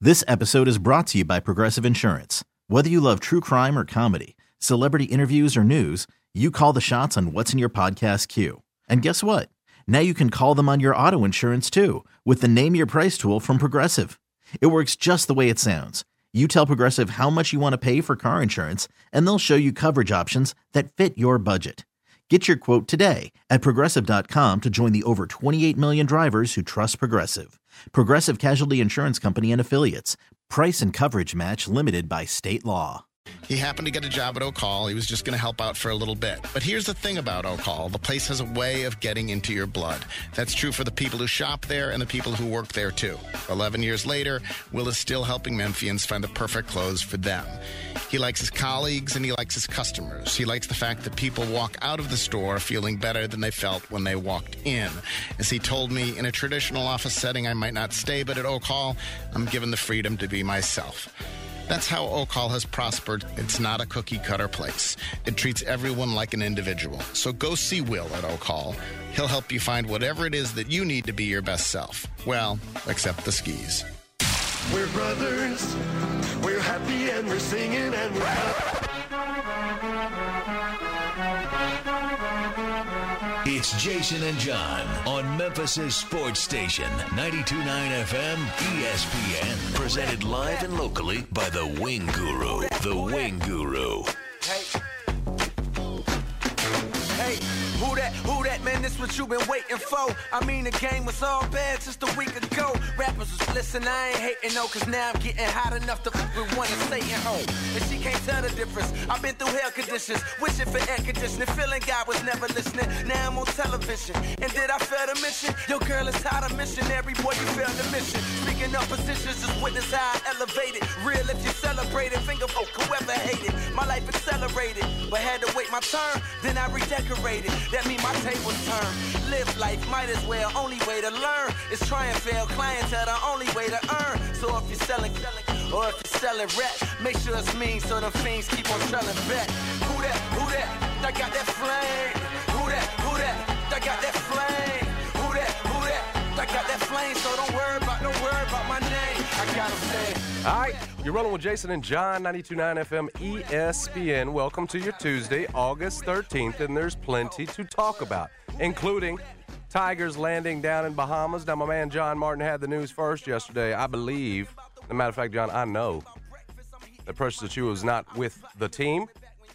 This episode is brought to you by Progressive Insurance. Whether you love true crime or comedy, celebrity interviews or news, you call the shots on what's in your podcast queue. And guess what? Now you can call them on your auto insurance too with the Name Your Price tool from Progressive. It works just the way it sounds. You tell Progressive how much you want to pay for car insurance, and they'll show you coverage options that fit your budget. Get your quote today at Progressive.com to join the over 28 million drivers who trust Progressive. Progressive Casualty Insurance Company and Affiliates. Price and coverage match limited by state law. He happened to get a job at O'Call. He was just going to help out for a little bit. But here's the thing about O'Call. The place has a way of getting into your blood. That's true for the people who shop there and the people who work there, too. 11 years later, Will is still helping Memphians find the perfect clothes for them. He likes his colleagues and he likes his customers. He likes the fact that people walk out of the store feeling better than they felt when they walked in. As he told me, in a traditional office setting, I might not stay, but at O'Call, I'm given the freedom to be myself. That's how O'Call has prospered. It's not a cookie-cutter place. It treats everyone like an individual. So go see Will at O'Call. He'll help you find whatever it is that you need to be your best self. Well, except the skis. We're brothers. We're happy and we're singing and we're happy. It's Jason and John on Memphis' sports station, 92.9 FM ESPN. Presented live and locally by the Wing Guru. The Wing Guru. Hey, who that, man, this what you been waiting for. I mean, the game was all bad just a week ago. Rappers was listening, I ain't hating no, cause now I'm getting hot enough to fuck with one and Satan home. And she can't tell the difference. I've been through hell conditions, wishing for air conditioning, feeling God was never listening. Now I'm on television, and did I fail to mention? Your girl is hot, a missionary, boy, you failed the mission. Speaking of positions, just witness how I elevated. Real if you celebrated, finger folk, whoever hated. My life accelerated, but had to wait my turn, then I redecorated. That mean my tables turn. Live life, might as well. Only way to learn is try and fail. Clientele, the only way to earn. So if you're selling, or if you're selling rap, make sure it's mean so the fiends keep on selling back. Who that? I got that flame. Who that? I got that flame. Who that? I got that flame. So don't worry about my name. I got a flame. All right, you're rolling with Jason and John, 92.9 FM ESPN. Welcome to your Tuesday, August 13th, and there's plenty to talk about, including Tigers landing down in Bahamas. Now, my man John Martin had the news first yesterday. I believe, as a matter of fact, John, I know that Precious Achiuwa was not with the team.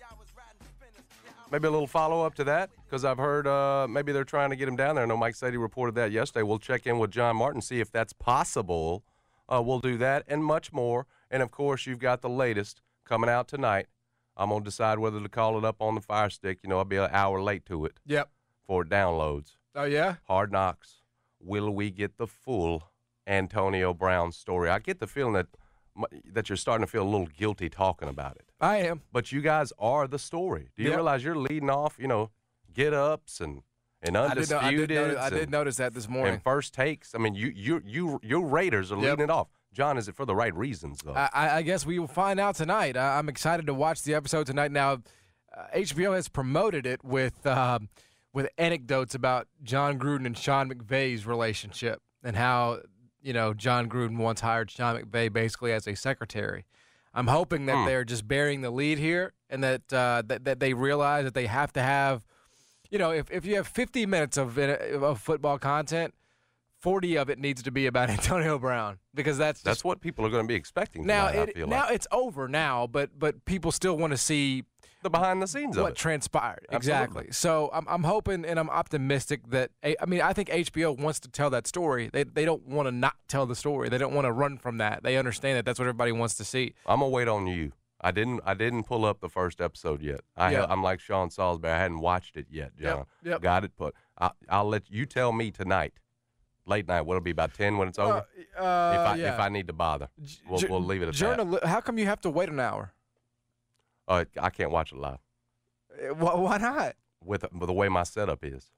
Maybe a little follow-up to that, because I've heard maybe they're trying to get him down there. I know Mike Sadie reported that yesterday. We'll check in with John Martin, see if that's possible. We'll do that and much more. And, of course, you've got the latest coming out tonight. I'm going to decide whether to call it up on the Fire Stick. You know, I'll be an hour late to it. Yep. For it downloads. Oh, yeah? Hard Knocks. Will we get the full Antonio Brown story? I get the feeling that you're starting to feel a little guilty talking about it. I am. But you guys are the story. Do you realize you're leading off, get-ups and undisputed? I did notice that this morning. And first takes. I mean, your Raiders are leading it off. John, is it for the right reasons, though? I guess we will find out tonight. I'm excited to watch the episode tonight. Now, HBO has promoted it with anecdotes about John Gruden and Sean McVay's relationship and how, John Gruden once hired Sean McVay basically as a secretary. I'm hoping that they're just bearing the lead here and that that they realize that they have to have, if you have 50 minutes of football content, 40 of it needs to be about Antonio Brown because that's what people are going to be expecting now. Tonight, I feel like. It's over now, but people still want to see the behind the scenes of what transpired. Exactly. So I'm hoping and I'm optimistic that I think HBO wants to tell that story. They don't want to not tell the story. They don't want to run from that. They understand that that's what everybody wants to see. I'm gonna wait on you. I didn't pull up the first episode yet. I'm like Sean Salisbury. I hadn't watched it yet, John. Yep. Got it. But I'll let you tell me tonight. Late night. What'll be about 10 when it's over? If I need to bother, we'll leave it at that. How come you have to wait an hour? I can't watch it live. Why not? With the way my setup is.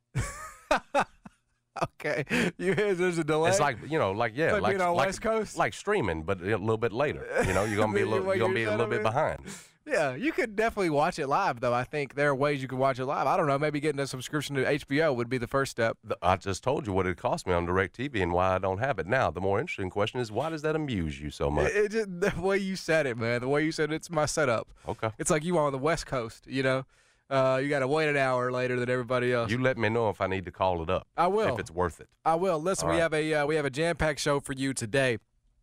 Okay, there's a delay. It's like being on West Coast, like streaming, but a little bit later. You're gonna be a little bit behind. Yeah, you could definitely watch it live, though. I think there are ways you could watch it live. I don't know. Maybe getting a subscription to HBO would be the first step. I just told you what it cost me on DirecTV and why I don't have it now. The more interesting question is, why does that amuse you so much? It just, the way you said it, man. The way you said it's my setup. Okay. It's like you on the West Coast, you know. You got to wait an hour later than everybody else. You let me know if I need to call it up. I will. If it's worth it. I will. Listen, All we right. have a jam-packed show for you today.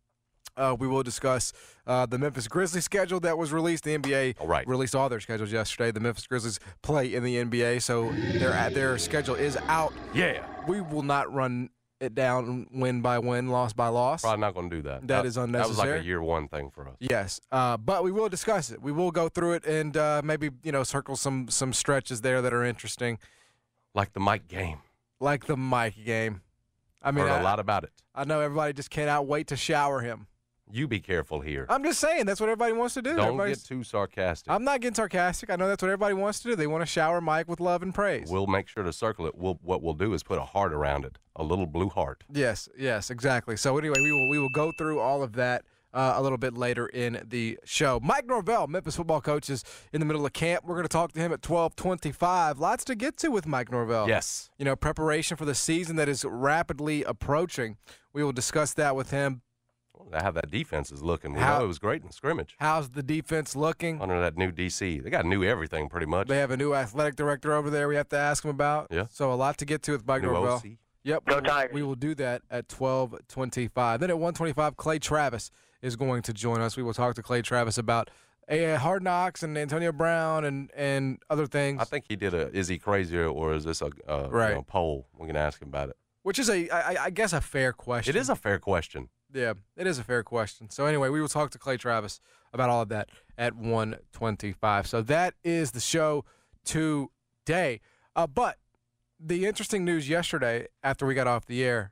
We will discuss the Memphis Grizzlies schedule that was released. The NBA All right. released all their schedules yesterday. The Memphis Grizzlies play in the NBA, so their schedule is out. Yeah. We will not run it down win by win, loss by loss. Probably not going to do that. That is That was unnecessary. like a year one thing for us. Yes, but we will discuss it. We will go through it and maybe circle some stretches there that are interesting, Like the Mike game. like the Mike game. I mean, Heard a lot about it. I know everybody just cannot wait to shower him. You be careful here. I'm just saying that's what everybody wants to do. Don't Everybody's- get too sarcastic. I'm not getting sarcastic. I know that's what everybody wants to do. They want to shower Mike with love and praise. We'll make sure to circle it. What we'll do is put a heart around it, a little blue heart. Yes, exactly. So anyway, we will go through all of that a little bit later in the show. Mike Norvell, Memphis football coach, is in the middle of camp. We're going to talk to him at 12:25. Lots to get to with Mike Norvell. Yes. Preparation for the season that is rapidly approaching. We will discuss that with him. How that defense is looking. We How- know it was great in scrimmage How's the defense looking? under that new DC. They got new everything pretty much. They have a new athletic director over there we have to ask him about. Yeah. So a lot to get to with Mike New Norvell. OC. Yep. Go Tigers. We will do that at 12:25. Then at 1:25, Clay Travis is going to join us. We will talk to Clay Travis about Hard Knocks and Antonio Brown and other things. I think he did a. Is he crazy or is this a Right. poll? We can ask him about it. Which is I guess a fair question. It is a fair question. Yeah, it is a fair question. So anyway, we will talk to Clay Travis about all of that at 1:25. So that is the show today. But the interesting news yesterday after we got off the air,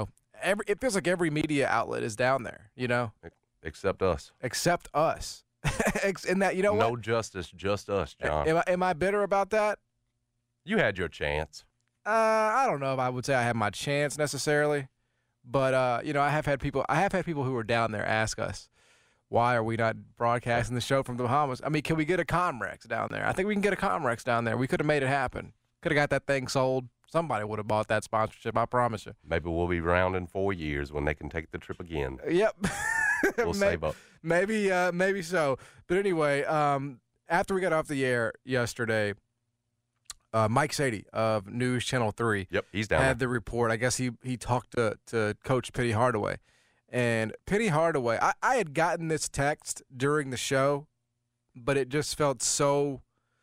it feels like every media outlet is down there, Except us. except us. And that, No what? justice, just us, John. Am I bitter about that? You had your chance. I don't know if I would say I had my chance necessarily, but I have had people who were down there ask us, why are we not broadcasting the show from the Bahamas? I mean, can we get a Comrex down there? I think we can get a Comrex down there. We could have made it happen. Could have got that thing sold. Somebody would have bought that sponsorship, I promise you. Maybe we'll be around in 4 years when they can take the trip again. Yep. We'll save up. Maybe so. But anyway, after we got off the air yesterday, Mike Sadie of News Channel 3 Yep, he's down had there. the report. I guess he talked to Coach Penny Hardaway. And Penny Hardaway, I had gotten this text during the show, but it just felt so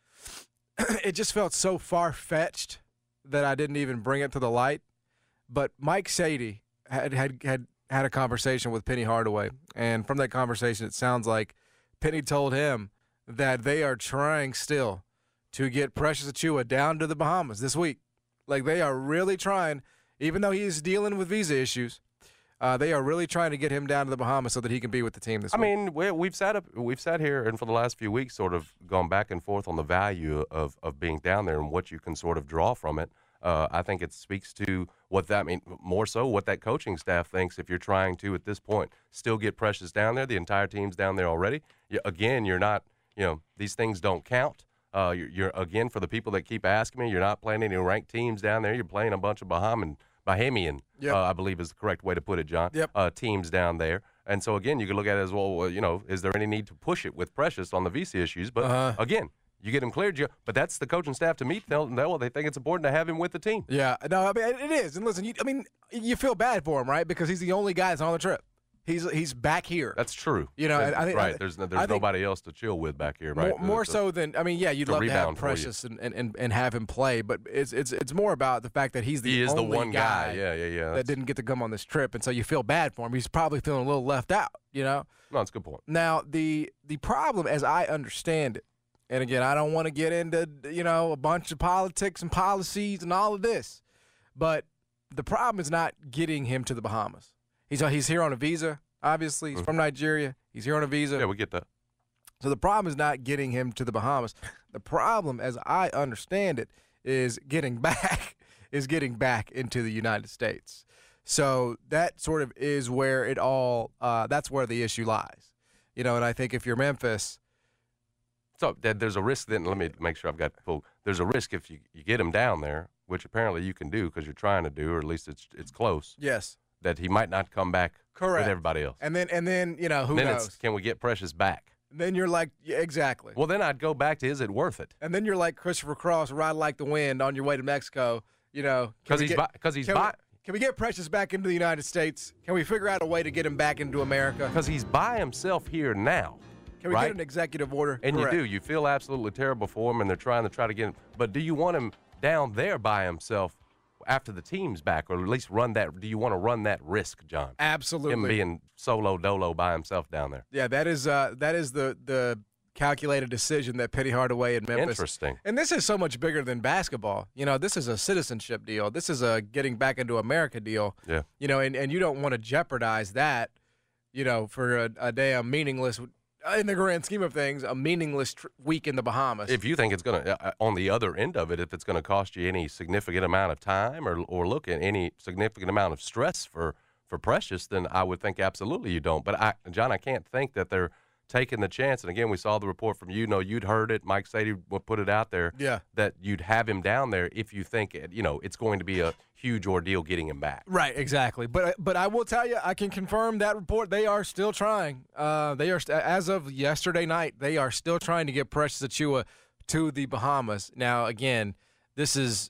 far-fetched that I didn't even bring it to the light. But Mike Sadie had a conversation with Penny Hardaway, and from that conversation, it sounds like Penny told him that they are trying still to get Precious Achiuwa down to the Bahamas this week. Like, they are really trying, even though he's dealing with visa issues, they are really trying to get him down to the Bahamas so that he can be with the team this week. I mean, we've sat here and for the last few weeks sort of gone back and forth on the value of being down there and what you can sort of draw from it. I think it speaks to what that means, more so what that coaching staff thinks if you're trying to, at this point, still get Precious down there. The entire team's down there already. You're not, these things don't count. You're again, for the people that keep asking me, you're not playing any ranked teams down there. You're playing a bunch of Bahamian, Yep. I believe is the correct way to put it, John, Yep. teams down there. And so, again, you can look at it as, well, is there any need to push it with Precious on the visa issues? But, again, you get him cleared, but that's the coaching staff to meet. They think it's important to have him with the team. Yeah, no, I mean, it is. And listen, you feel bad for him, right? Because he's the only guy that's on the trip. He's back here. That's true. And I think right. There's nobody else to chill with back here, right? More so than you'd love to have rebound for you. Precious and have him play, but it's more about the fact that he's He is only the one guy. Yeah. that didn't get to come on this trip, and so you feel bad for him. He's probably feeling a little left out, No, that's a good point. Now the problem, as I understand it, and again, I don't want to get into a bunch of politics and policies and all of this, but the problem is not getting him to the Bahamas. He's here on a visa, obviously. He's from Nigeria. He's here on a visa. Yeah, we get that. So the problem is not getting him to the Bahamas. The problem, as I understand it, is getting back into the United States. So that sort of is where it all that's where the issue lies. And I think if you're Memphis, So there's a risk then. Let me make sure I've got full. There's a risk if you get him down there, which apparently you can do because you're trying to do, or at least it's close. Yes. That he might not come back Correct. with everybody else. And then who then knows? Can we get Precious back? Then you're like, yeah, exactly. Well, then I'd go back to, is it worth it? And then you're like Christopher Cross, ride like the wind on your way to Mexico. Because Can we get Precious back into the United States? Can we figure out a way to get him back into America? Because he's by himself here now. Can we right? get an executive order? And Correct. you do. You feel absolutely terrible for him, and they're trying to get him. But do you want him down there by himself after the team's back, or at least do you want to run that risk, John? Absolutely. Him being solo dolo by himself down there. Yeah, that is the calculated decision that Penny Hardaway in Memphis. Interesting. And this is so much bigger than basketball. This is a citizenship deal. This is a getting back into America deal. Yeah. And you don't want to jeopardize that, for a damn meaningless, in the grand scheme of things, a meaningless week in the Bahamas. If you think it's going to, on the other end of it, if it's going to cost you any significant amount of time or look at any significant amount of stress for Precious, then I would think absolutely you don't. But, John, I can't think that they're taking the chance. And, again, we saw the report from you'd heard it. Mike Sadie put it out there. Yeah. That you'd have him down there if you think, it's going to be a huge ordeal getting him back. Right, exactly. But I will tell you, I can confirm that report. They are still trying. As of yesterday night, they are still trying to get Precious Achiuwa to the Bahamas. Now, again, the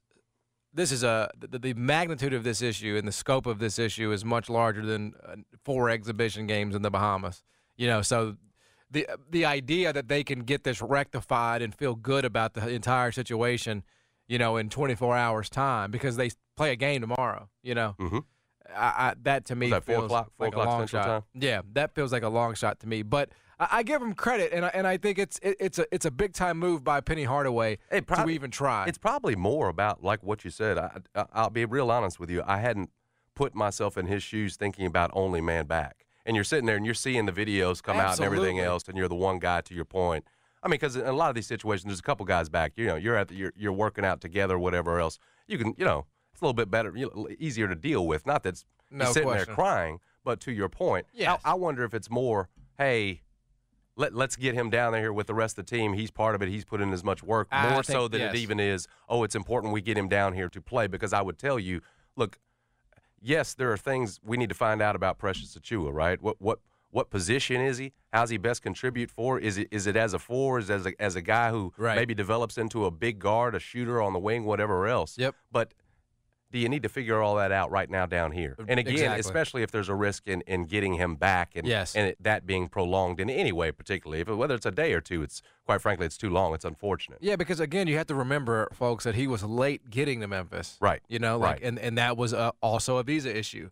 magnitude of this issue and the scope of this issue is much larger than 4 exhibition games in the Bahamas. So the idea that they can get this rectified and feel good about the entire situation, in 24 hours time, because they play a game tomorrow, Mm-hmm. That to me that 4 feels o'clock, 4 like a o'clock long Central shot. Time? Yeah, that feels like a long shot to me. But I give them credit, and I think it's a big time move by Penny Hardaway to even try. It's probably more about like what you said. I'll be real honest with you. I hadn't put myself in his shoes thinking about only man back. And you're sitting there and you're seeing the videos come out and everything else, and you're the one guy, to your point. I mean, because in a lot of these situations, there's a couple guys back. You're working out together, whatever else. You can, it's a little bit better, easier to deal with. Not that he's sitting there crying, but to your point, yes. I wonder if it's more, hey, let's get him down there with the rest of the team. He's part of it. He's put in as much work, more so than it even is, it's important we get him down here to play. Because I would tell you, look, yes, there are things we need to find out about Precious Achiuwa, right? What position is he? How's he best contribute for? Is it as a 4? Is it as a guy who maybe develops into a big guard, a shooter on the wing, whatever else? Yep. But do you need to figure all that out right now down here? And again, especially if there's a risk in getting him back and that being prolonged in any way, particularly whether it's a day or two, it's quite frankly it's too long. It's unfortunate. Yeah, because again, you have to remember, folks, that he was late getting to Memphis. Right. And that was also a visa issue.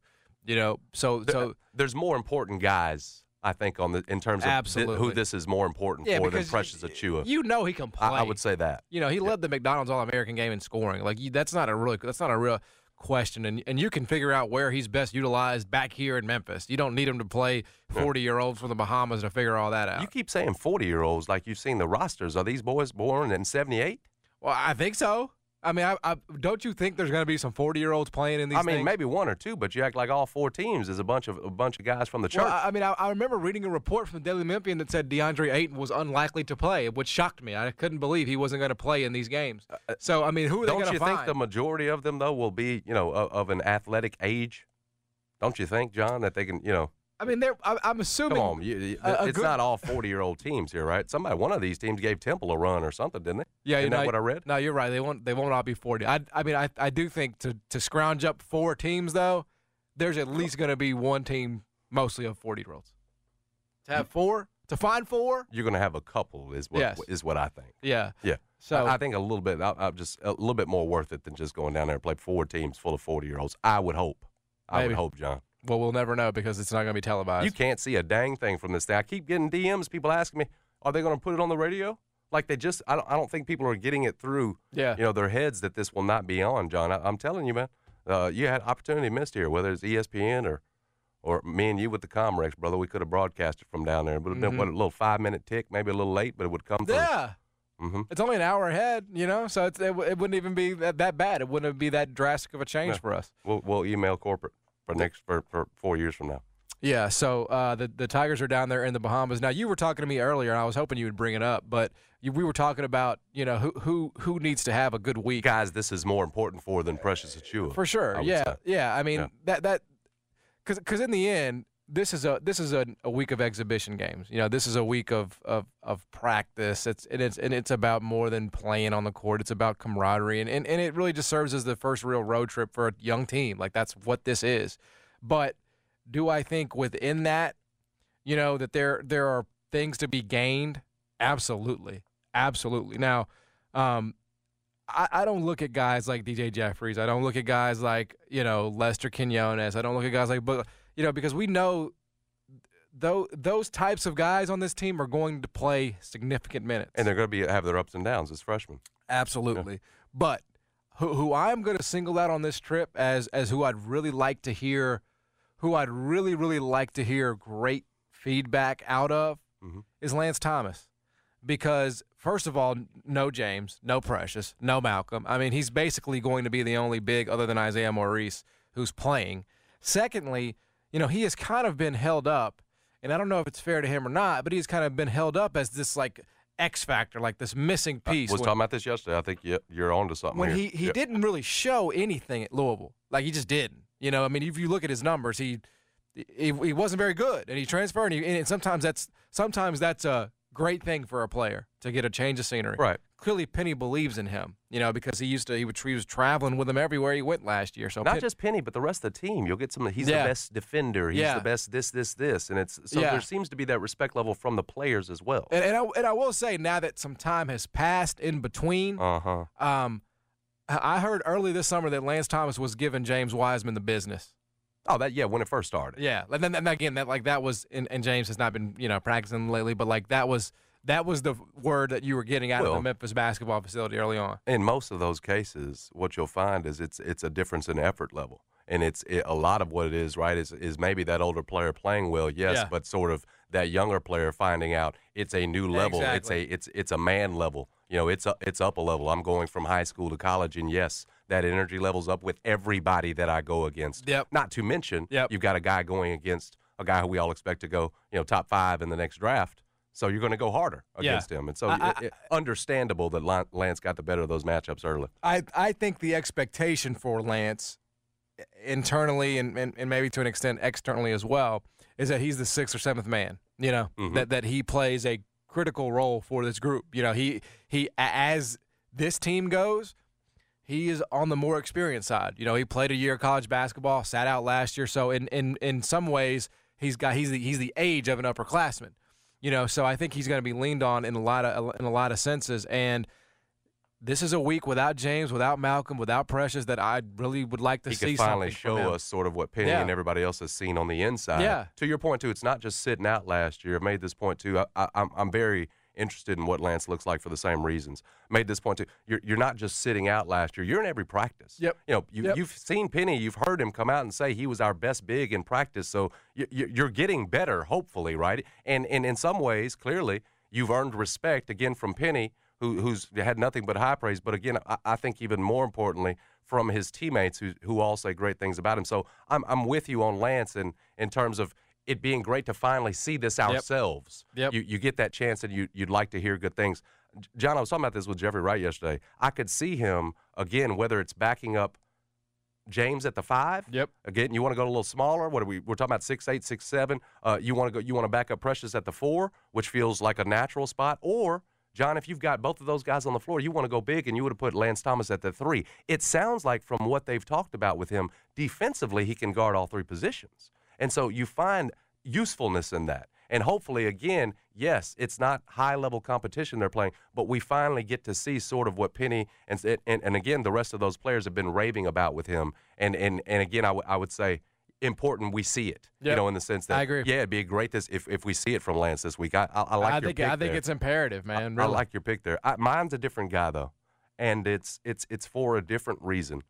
So there's more important guys, I think, in terms of who this is more important for than Precious Achiuwa. He can play. I would say that. He led the McDonald's All-American game in scoring. That's not a real question, and you can figure out where he's best utilized back here in Memphis. You don't need him to play 40-year-olds from the Bahamas to figure all that out. You keep saying 40-year-olds like you've seen the rosters. Are these boys born in 78? Well, I think so. I mean, I don't you think there's going to be some 40-year-olds playing in these things? I mean, maybe 1 or 2, but you act like all 4 teams is a bunch of guys from the church. Well, I remember reading a report from the Daily Memphian that said DeAndre Ayton was unlikely to play, which shocked me. I couldn't believe he wasn't going to play in these games. So, I mean, who are they going to find? Don't you think the majority of them, though, will be, of an athletic age? Don't you think, John, that they can, I mean, I'm assuming. Come on, it's not all 40-year-old teams here, right? One of these teams gave Temple a run or something, didn't they? Yeah, Isn't that what I read? No, you're right. They won't all be 40. I do think to scrounge up 4 teams though, there's at least going to be one team mostly of 40-year-olds. To have 4, to find 4, you're going to have a couple, is what I think. Yeah, yeah. So I think a little bit, just a little bit more worth it than just going down there and play 4 teams full of 40-year-olds. I would hope. I would hope, John. Well, we'll never know because it's not going to be televised. You can't see a dang thing from this thing. I keep getting DMs, people asking me, are they going to put it on the radio? Like I don't think people are getting it through their heads that this will not be on, John. I'm telling you, man, you had opportunity missed here, whether it's ESPN or me and you with the Comrex, brother. We could have broadcasted from down there. It would have been, a little 5-minute tick, maybe a little late, but it would come through. Yeah. Mm-hmm. It's only an hour ahead, so it wouldn't even be that bad. It wouldn't be that drastic of a change for us. We'll email corporate for 4 years from now. Yeah, so the Tigers are down there in the Bahamas. Now, you were talking to me earlier, and I was hoping you would bring it up, but we were talking about, who needs to have a good week. Guys, this is more important for than Precious Achiuwa. For sure, yeah. I mean, that because in the end, this is a week of exhibition games. This is a week of practice. It's about more than playing on the court. It's about camaraderie, and it really just serves as the first real road trip for a young team. Like, that's what this is. But do I think within that, that there are things to be gained? Absolutely. Now, I don't look at guys like DJ Jeffries. I don't look at guys like, Lester Quinones. I don't look at guys like, because we know those types of guys on this team are going to play significant minutes. And they're going to have their ups and downs as freshmen. Absolutely. Yeah. But who I'm going to single out on this trip as who I'd really like to hear, who I'd really, really like to hear great feedback out of is Lance Thomas. Because, first of all, no James, no Precious, no Malcolm. I mean, he's basically going to be the only big, other than Isaiah Maurice, who's playing. Secondly, he has kind of been held up, and I don't know if it's fair to him or not, but he's kind of been held up as this, like, X factor, like this missing piece. I was talking about this yesterday. I think you're on to something when here. He didn't really show anything at Louisville. Like, he just didn't. I mean, if you look at his numbers, he wasn't very good, and he transferred, and sometimes that's a great thing for a player to get a change of scenery. Right. Clearly, Penny believes in him, because he was traveling with him everywhere he went last year. So not just Penny, but the rest of the team. You'll get he's the best defender. He's the best this, and there seems to be that respect level from the players as well. And I will say, now that some time has passed in between, I heard early this summer that Lance Thomas was giving James Wiseman the business. Oh, when it first started. Yeah, and then again, that was, and James has not been practicing lately, but like that was the word that you were getting out of the Memphis basketball facility early on. In most of those cases, what you'll find is it's a difference in effort level, and a lot of what it is, right, is maybe that older player playing well, but sort of that younger player finding out it's a new level. Exactly. It's a man level. It's up a level. I'm going from high school to college, and yes, that energy level's up with everybody that I go against. Yep. Not to mention, you've got a guy going against a guy who we all expect to go, top 5 in the next draft. So you're going to go harder against him. And so understandable that Lance got the better of those matchups early. I think the expectation for Lance internally and maybe to an extent externally as well is that he's the 6th or 7th man, that he plays a critical role for this group. He as this team goes, he is on the more experienced side. He played a year of college basketball, sat out last year. So in some ways, he's the age of an upperclassman. So I think he's going to be leaned on in a lot of senses. And this is a week without James, without Malcolm, without Precious that I really would like to see. He can finally show us sort of what Penny and everybody else has seen on the inside. Yeah. To your point too, it's not just sitting out last year. I've made this point too. I'm very interested in what Lance looks like for the same reasons. Made this point too. You're not just sitting out last year. You're in every practice. Yep. You've seen Penny. You've heard him come out and say he was our best big in practice. So you're getting better, hopefully, right? And in some ways, clearly, you've earned respect again from Penny, who's had nothing but high praise. But again, I think even more importantly from his teammates who all say great things about him. So I'm with you on Lance in terms of it being great to finally see this ourselves. Yep. You get that chance and you'd like to hear good things. John, I was talking about this with Jeffrey Wright yesterday. I could see him, again, whether it's backing up James at the 5. Yep. Again, you want to go a little smaller. We're talking about 6'8", 6'7". You want to back up Precious at the 4, which feels like a natural spot. Or, John, if you've got both of those guys on the floor, you want to go big and you would have put Lance Thomas at the 3. It sounds like from what they've talked about with him, defensively he can guard all 3 positions. And so you find usefulness in that. And hopefully, again, yes, it's not high-level competition they're playing, but we finally get to see sort of what Penny and again, the rest of those players have been raving about with him. And again, I would say important we see it, in the sense that, I agree. Yeah, it'd be great if we see it from Lance this week. I like your pick there. I think it's imperative, man. Really. I like your pick there. Mine's a different guy, though, and it's for a different reason.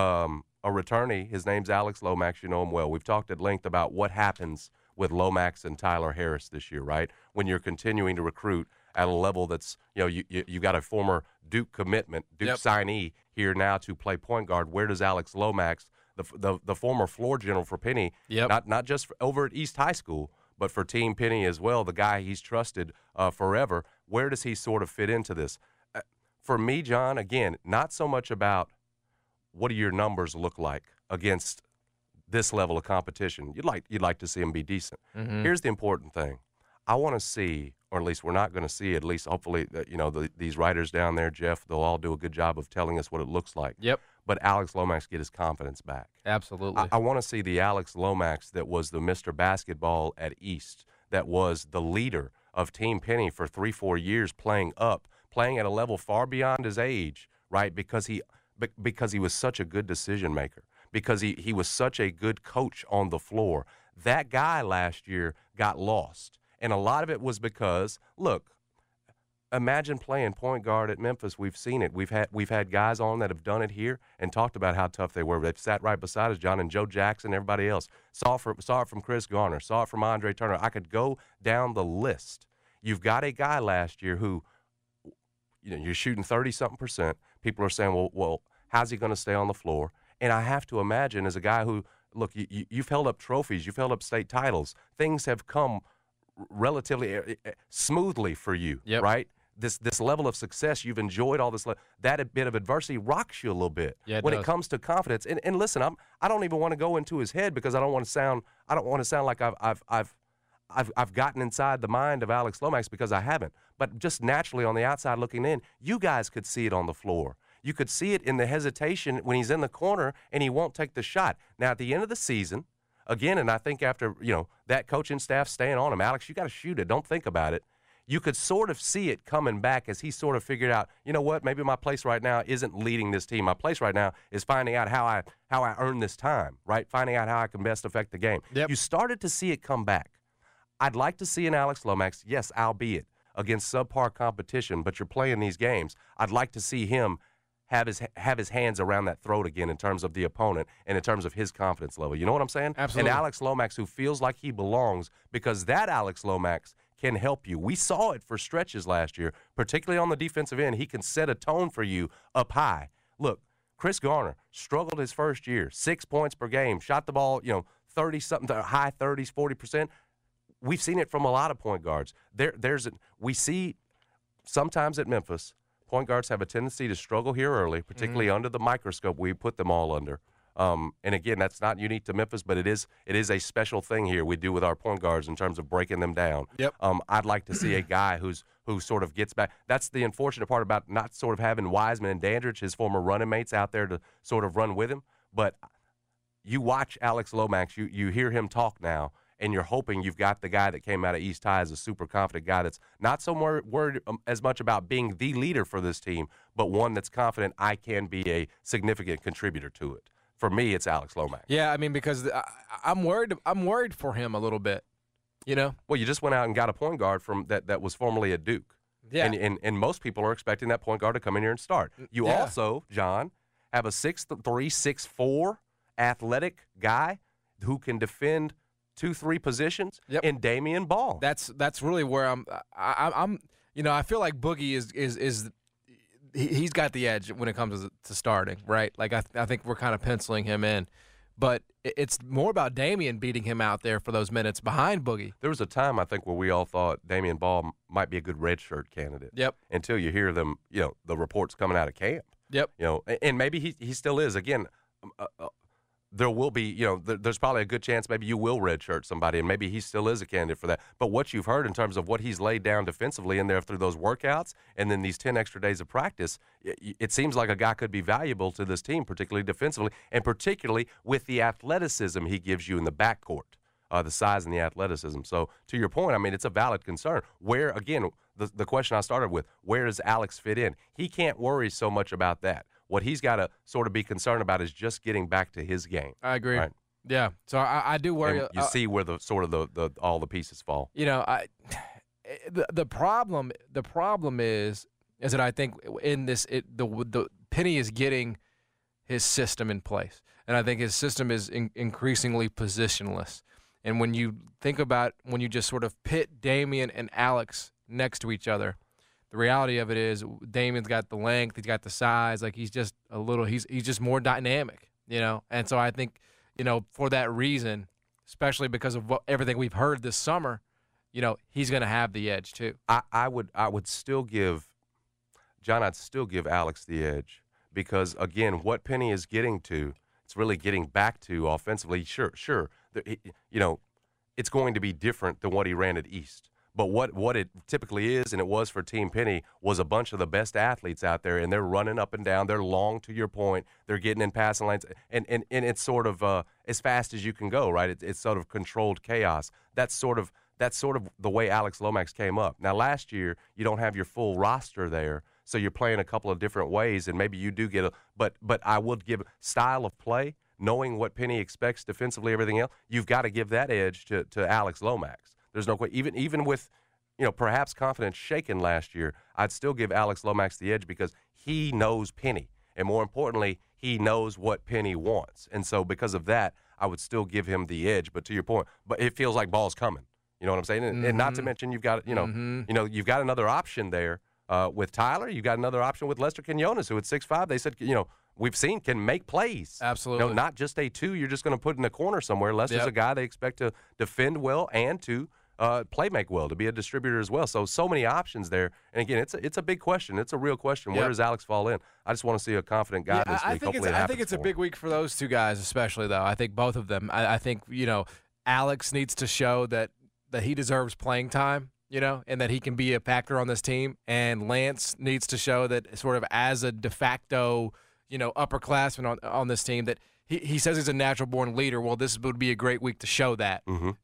A returnee, his name's Alex Lomax. You know him well. We've talked at length about what happens with Lomax and Tyler Harris this year, right? When you're continuing to recruit at a level that's, you got a former Duke commitment, Duke signee here now to play point guard. Where does Alex Lomax, the former floor general for Penny, not just over at East High School, but for Team Penny as well, the guy he's trusted forever. Where does he sort of fit into this? For me, John, again, not so much about what do your numbers look like against this level of competition. You'd like to see him be decent. Here's the important thing. I want to see, or at least we're not going to see, at least hopefully, these writers down there, Jeff, they'll all do a good job of telling us what it looks like. Yep. But Alex Lomax get his confidence back. Absolutely. I want to see the Alex Lomax that was the Mr. Basketball at East, that was the leader of Team Penny for 3-4 years, playing at a level far beyond his age, right? Because he was such a good decision maker, because he was such a good coach on the floor. That guy last year got lost. And a lot of it was because, look, imagine playing point guard at Memphis. We've seen it. We've had guys on that have done it here and talked about how tough they were. They've sat right beside us, John, and Joe Jackson, everybody else. Saw it from Chris Garner. Saw it from Andre Turner. I could go down the list. You've got a guy last year who, you're shooting 30-something%. People are saying, well, how's he going to stay on the floor? And I have to imagine, as a guy who, look, you've held up trophies. You've held up state titles. Things have come relatively smoothly for you, right? This level of success, you've enjoyed all this. That bit of adversity rocks you a little bit when it comes to confidence. And listen, I don't even want to go into his head, because I don't want to sound like I've gotten inside the mind of Alex Lomax, because I haven't. But just naturally on the outside looking in, you guys could see it on the floor. You could see it in the hesitation when he's in the corner and he won't take the shot. Now at the end of the season, again, and I think after that coaching staff staying on him, Alex, you got to shoot it. Don't think about it. You could sort of see it coming back as he sort of figured out, you know what, maybe my place right now isn't leading this team. My place right now is finding out how I earn this time, right? Finding out how I can best affect the game. Yep. You started to see it come back. I'd like to see an Alex Lomax, yes, albeit against subpar competition, but you're playing these games. I'd like to see him have his hands around that throat again in terms of the opponent and in terms of his confidence level. You know what I'm saying? Absolutely. And Alex Lomax who feels like he belongs, because that Alex Lomax can help you. We saw it for stretches last year, particularly on the defensive end. He can set a tone for you up high. Look, Chris Garner struggled his first year, 6 points per game, shot the ball, 30-something, high 30s, 40%. We've seen it from a lot of point guards. We see sometimes at Memphis, point guards have a tendency to struggle here early, particularly under the microscope we put them all under. And again, that's not unique to Memphis, but it is a special thing here we do with our point guards in terms of breaking them down. Yep. I'd like to see a guy who sort of gets back. That's the unfortunate part about not sort of having Wiseman and Dandridge, his former running mates, out there to sort of run with him. But you watch Alex Lomax, you hear him talk now, and you're hoping you've got the guy that came out of East High as a super confident guy that's not so worried as much about being the leader for this team, but one that's confident I can be a significant contributor to it. For me, it's Alex Lomax. Yeah, I mean, because I'm worried for him a little bit, Well, you just went out and got a point guard from that was formerly at Duke. Yeah. And most people are expecting that point guard to come in here and start. You also, John, have a 6'3", 6'4" athletic guy who can defend 2-3 positions in Damian Ball. That's really where I'm I feel like Boogie is he's got the edge when it comes to starting, right? Like I think we're kind of penciling him in, but it's more about Damian beating him out there for those minutes behind Boogie. There was a time I think where we all thought Damian Ball might be a good redshirt candidate. Yep. Until you hear them, the reports coming out of camp. Yep. And maybe he still is. Again, there will be, there's probably a good chance maybe you will redshirt somebody, and maybe he still is a candidate for that. But what you've heard in terms of what he's laid down defensively in there through those workouts and then these 10 extra days of practice, it seems like a guy could be valuable to this team, particularly defensively, and particularly with the athleticism he gives you in the backcourt, the size and the athleticism. So to your point, I mean, it's a valid concern. Where, again, the question I started with, where does Alex fit in? He can't worry so much about that. What he's got to sort of be concerned about is just getting back to his game. I agree. Right? Yeah. So I do worry. And you see where the sort of the all the pieces fall. The problem is that I think in this the Penny is getting his system in place, and I think his system is increasingly positionless. And when you think about when you just sort of pit Damian and Alex next to each other, the reality of it is Damian's got the length, he's got the size, like he's just more dynamic, And so I think, for that reason, especially because of everything we've heard this summer, he's going to have the edge too. I would still give John. I'd still give Alex the edge because again, what Penny is getting to, it's really getting back to offensively. Sure. It's going to be different than what he ran at East. But what it typically is, and it was for Team Penny, was a bunch of the best athletes out there, and they're running up and down. They're long, to your point. They're getting in passing lanes, and it's sort of as fast as you can go, right? It's sort of controlled chaos. That's sort of the way Alex Lomax came up. Now, last year, you don't have your full roster there, so you're playing a couple of different ways, and maybe you do get but I would give style of play, knowing what Penny expects defensively, everything else, you've got to give that edge to Alex Lomax. There's no question. Even with, perhaps confidence shaken last year, I'd still give Alex Lomax the edge because he knows Penny. And more importantly, he knows what Penny wants. And so because of that, I would still give him the edge. But to your point, but it feels like ball's coming. You know what I'm saying? And not to mention you've got, you've got another option there with Tyler. You've got another option with Lester Quinones, who at 6'5", they said, we've seen can make plays. Absolutely. Not just a 2 you're just going to put in the corner somewhere. Lester's a guy they expect to defend well and to make well, to be a distributor as well. So many options there. And again, it's a big question. It's a real question. Where does Alex fall in? I just want to see a confident guy this week. I think it's a big week for those two guys, especially though. I think both of them. I think Alex needs to show that he deserves playing time. And that he can be a factor on this team. And Lance needs to show that sort of as a de facto, upperclassman on this team, that he says he's a natural-born leader. Well, this would be a great week to show that,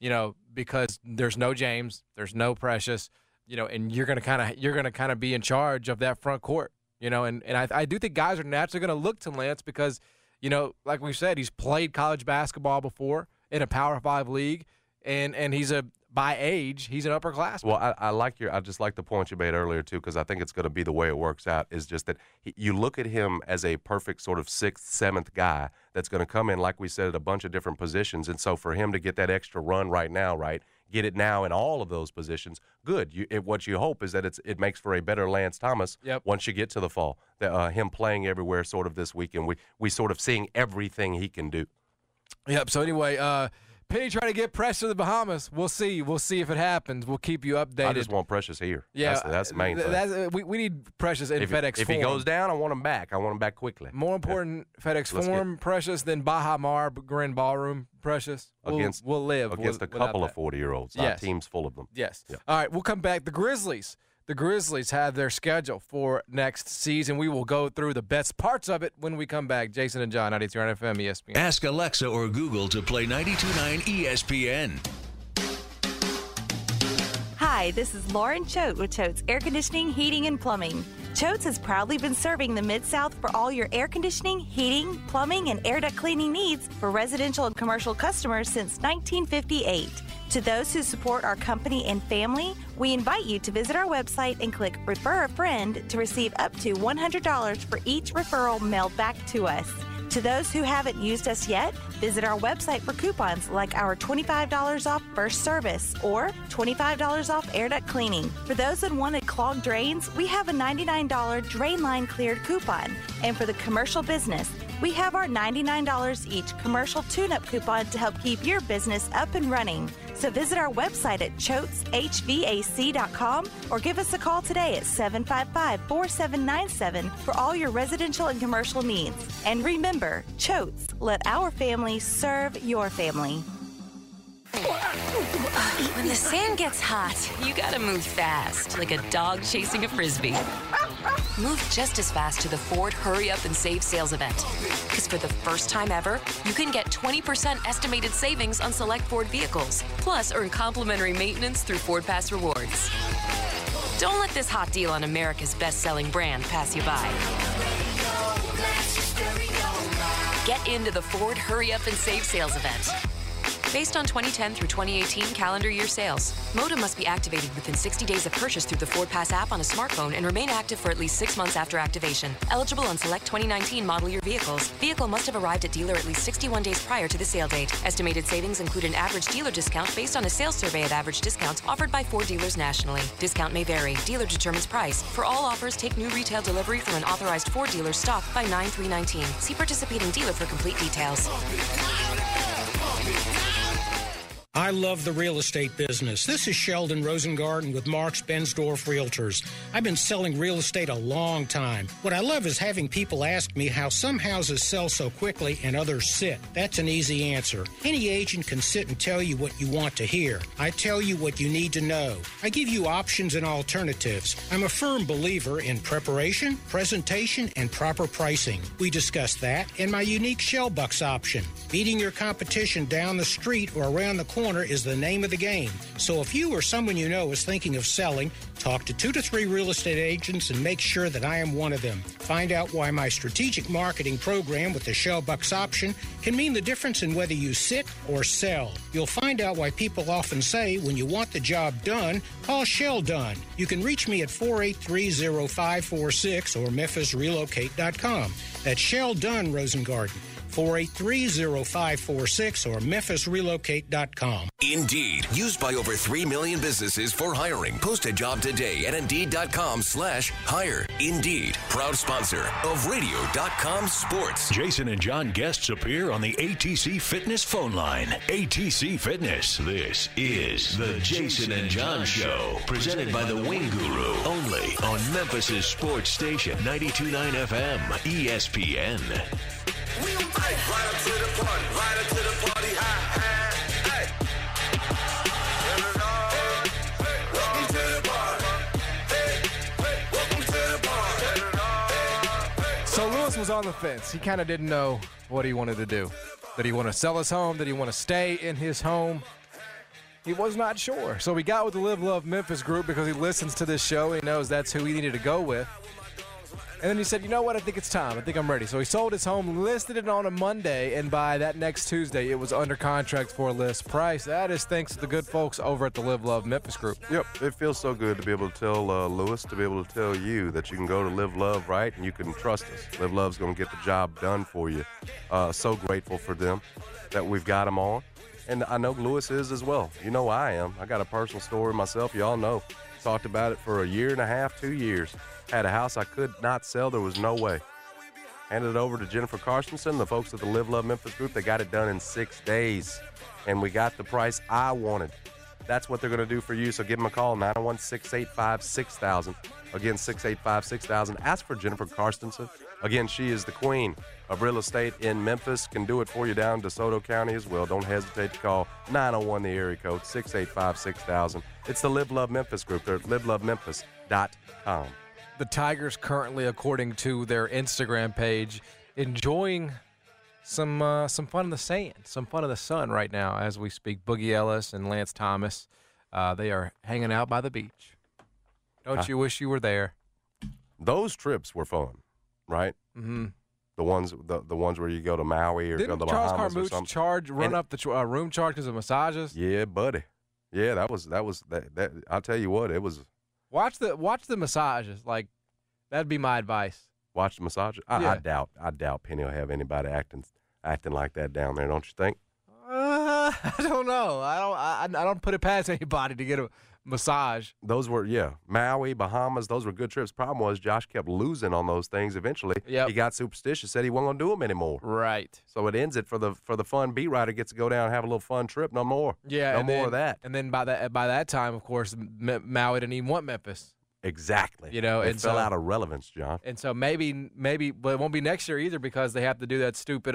because there's no James, there's no Precious, and you're gonna kind of be in charge of that front court, And I do think guys are naturally going to look to Lance because, like we said, he's played college basketball before in a Power 5 league, and he's by age, he's an upperclassman. Well, I just like the point you made earlier, too, because I think it's going to be the way it works out, is just that you look at him as a perfect sort of 6th, 7th guy that's going to come in, like we said, at a bunch of different positions. And so for him to get that extra run right now, get it now in all of those positions, good. What you hope is that it makes for a better Lance Thomas once you get to the fall. Him playing everywhere sort of this weekend. We sort of seeing everything he can do. Yep, so anyway, Penny trying to get Precious to the Bahamas. We'll see. We'll see if it happens. We'll keep you updated. I just want Precious here. Yeah, that's the main thing. We need Precious in FedEx form. If he goes down, I want him back. I want him back quickly. More important, FedEx form, Precious, than Baha Mar Grand Ballroom, Precious. We'll live against a couple of 40-year-olds. Our team's full of them. Yes. Yep. All right, we'll come back. The Grizzlies have their schedule for next season. We will go through the best parts of it when we come back. Jason and John, 92.9 FM ESPN. Ask Alexa or Google to play 92.9 ESPN. Hi, this is Lauren Choate with Choate's Air Conditioning, Heating, and Plumbing. Choate's has proudly been serving the Mid-South for all your air conditioning, heating, plumbing, and air duct cleaning needs for residential and commercial customers since 1958. To those who support our company and family, we invite you to visit our website and click Refer a Friend to receive up to $100 for each referral mailed back to us. To those who haven't used us yet, visit our website for coupons like our $25 off first service or $25 off air duct cleaning. For those that wanted clogged drains, we have a $99 drain line cleared coupon. And for the commercial business, we have our $99 each commercial tune-up coupon to help keep your business up and running. So visit our website at choateshvac.com or give us a call today at 755-4797 for all your residential and commercial needs. And remember, Choates, let our family serve your family. When the sand gets hot, you gotta move fast, like a dog chasing a Frisbee. Move just as fast to the Ford Hurry Up and Save sales event. Because for the first time ever, you can get 20% estimated savings on select Ford vehicles. Plus, earn complimentary maintenance through Ford Pass Rewards. Don't let this hot deal on America's best-selling brand pass you by. Get into the Ford Hurry Up and Save sales event. based on 2010 through 2018 calendar year sales. Modem must be activated within 60 days of purchase through the Ford Pass app on a smartphone and remain active for at least 6 months after activation. Eligible on select 2019 model year vehicles. Vehicle must have arrived at dealer at least 61 days prior to the sale date. Estimated savings include an average dealer discount based on a sales survey of average discounts offered by Ford dealers nationally. Discount may vary. Dealer determines price. For all offers, take new retail delivery from an authorized Ford dealer stock by 9/3/19. See participating dealer for complete details. I love the real estate business. This is Sheldon Rosengarten with Marks Bensdorf Realtors. I've been selling real estate a long time. What I love is having people ask me how some houses sell so quickly and others sit. That's an easy answer. Any agent can sit and tell you what you want to hear. I tell you what you need to know. I give you options and alternatives. I'm a firm believer in preparation, presentation, and proper pricing. We discuss that and my unique Shellbucks option. Beating your competition down the street or around the corner is the name of the game. So if you or someone you know is thinking of selling, talk to 2 to 3 real estate agents and make sure that I am one of them. Find out why my strategic marketing program with the Shellbucks option can mean the difference in whether you sit or sell. You'll find out why people often say when you want the job done, call Shell Done. You can reach me at 483-0546 or memphisrelocate.com. That's Shell Done Rosengarten. 483-0546 or memphisrelocate.com. Indeed, used by over 3 million businesses for hiring. Post a job today at Indeed.com/hire. Indeed, proud sponsor of Radio.com Sports. Jason and John guests appear on the ATC Fitness phone line. ATC Fitness, this is the Jason and John Show. Presented by the Wing Guru. Only on Memphis' sports station, 92.9 FM, ESPN. We gon' fight right up to the party, right up to the party, hey. Welcome to the party, welcome to the party. So Lewis was on the fence. He kind of didn't know what he wanted to do. Did he want to sell his home? Did he want to stay in his home? He was not sure. So we got with the Live Love Memphis group because he listens to this show. He knows that's who he needed to go with. And then he said, you know what, I think it's time. I think I'm ready. So he sold his home, listed it on a Monday, and by that next Tuesday, it was under contract for a list price. That is thanks to the good folks over at the Live Love Memphis group. Yep, it feels so good to be able to tell Lewis, to be able to tell you that you can go to Live Love, right, and you can trust us. Live Love's going to get the job done for you. So grateful for them that we've got them on. And I know Lewis is as well. You know I am. I got a personal story myself. Y'all know. Talked about it for a year and a half, 2 years. Had a house I could not sell. There was no way. Handed it over to Jennifer Carstensen, the folks at the Live Love Memphis group. They got it done in 6 days, and we got the price I wanted. That's what they're going to do for you, so give them a call, 901-685-6000. Again, 685-6000. Ask for Jennifer Carstensen. Again, she is the queen of real estate in Memphis. Can do it for you down in DeSoto County as well. Don't hesitate to call 901, the area code, 685-6000. It's the Live Love Memphis group. They're at livelovememphis.com. The Tigers currently, according to their Instagram page, enjoying some fun in the sand, some fun in the sun right now as we speak. Boogie Ellis and Lance Thomas, they are hanging out by the beach. Don't you wish you were there? Those trips were fun, right? Mm-hmm. The ones where you go to Maui or go to the Charles Bahamas or Carmouche something. run up the room charge because of massages? Yeah, buddy. Yeah, that was that. I'll tell you what, it was. Watch the massages. Like, that'd be my advice. Watch the massages. I doubt Penny will have anybody acting like that down there. Don't you think? I don't know. I don't put it past anybody to get a massage. Those were Maui, Bahamas. Those were good trips. Problem was Josh kept losing on those things. Eventually, he got superstitious. Said he wasn't gonna do them anymore. Right. So it ends it for the fun. Beat writer gets to go down and have a little fun trip. No more. Yeah. No more of that. And then by that time, of course, Maui didn't even want Memphis. Exactly. You know, it fell out of relevance, John. And so maybe, but it won't be next year either because they have to do that stupid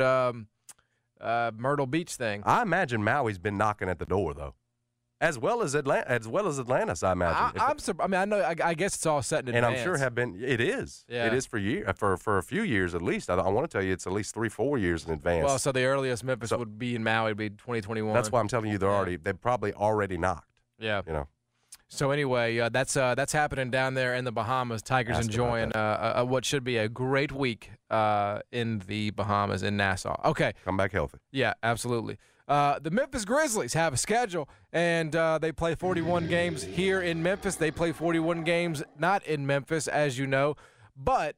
Myrtle Beach thing. I imagine Maui's been knocking at the door though, as well as Atlantis. I imagine. I guess it's all set in advance. And I'm sure have been. It is. Yeah. It is for a few years at least. I want to tell you, it's at least 3-4 years in advance. Well, so the earliest Memphis would be in Maui would be 2021. That's why I'm telling you they've probably already knocked. Yeah. You know. So anyway, that's happening down there in the Bahamas. Tigers enjoying what should be a great week in the Bahamas in Nassau. Okay. Come back healthy. Yeah, absolutely. The Memphis Grizzlies have a schedule, and they play 41 games here in Memphis. They play 41 games not in Memphis, as you know. But,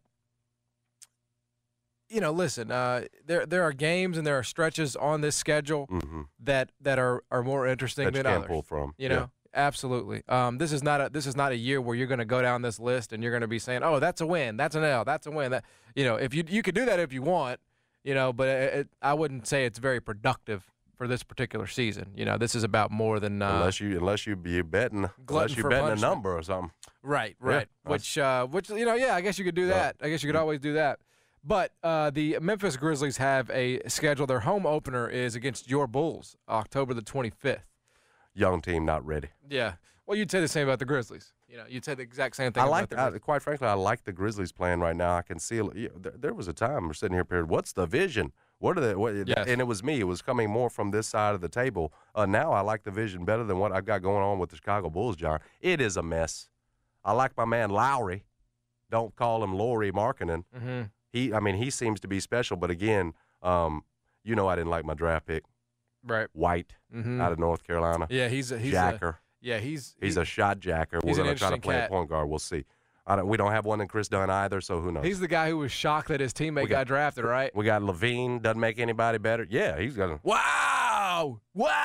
listen, there are games and there are stretches on this schedule that are more interesting than others. That you can't pull from. You know? Absolutely. This is not a year where you're going to go down this list and you're going to be saying, "Oh, that's a win, that's an L, that's a win." That if you could do that if you want, but I wouldn't say it's very productive for this particular season. This is about more than unless you be betting a number or something. Right. Yeah, which I guess you could do that. I guess you could always do that. But the Memphis Grizzlies have a schedule. Their home opener is against your Bulls, October the 25th. Young team, not ready. Yeah. Well, you'd say the same about the Grizzlies. You'd say the exact same thing. Quite frankly, I like the Grizzlies playing right now. I can see there was a time we're sitting here, period. What's the vision? What are they? Yes. And it was me. It was coming more from this side of the table. Now I like the vision better than what I've got going on with the Chicago Bulls, John. It is a mess. I like my man Lowry. Don't call him Lauri Markkanen. Mm-hmm. He seems to be special. But again, I didn't like my draft pick. Right. White out of North Carolina. Yeah, he's jacker. He's a shot jacker. We're going to try to play a point guard. We'll see. We don't have one in Chris Dunn either, so who knows? He's the guy who was shocked that his teammate got drafted, right? We got Levine. Doesn't make anybody better. Yeah, he's going to. Wow!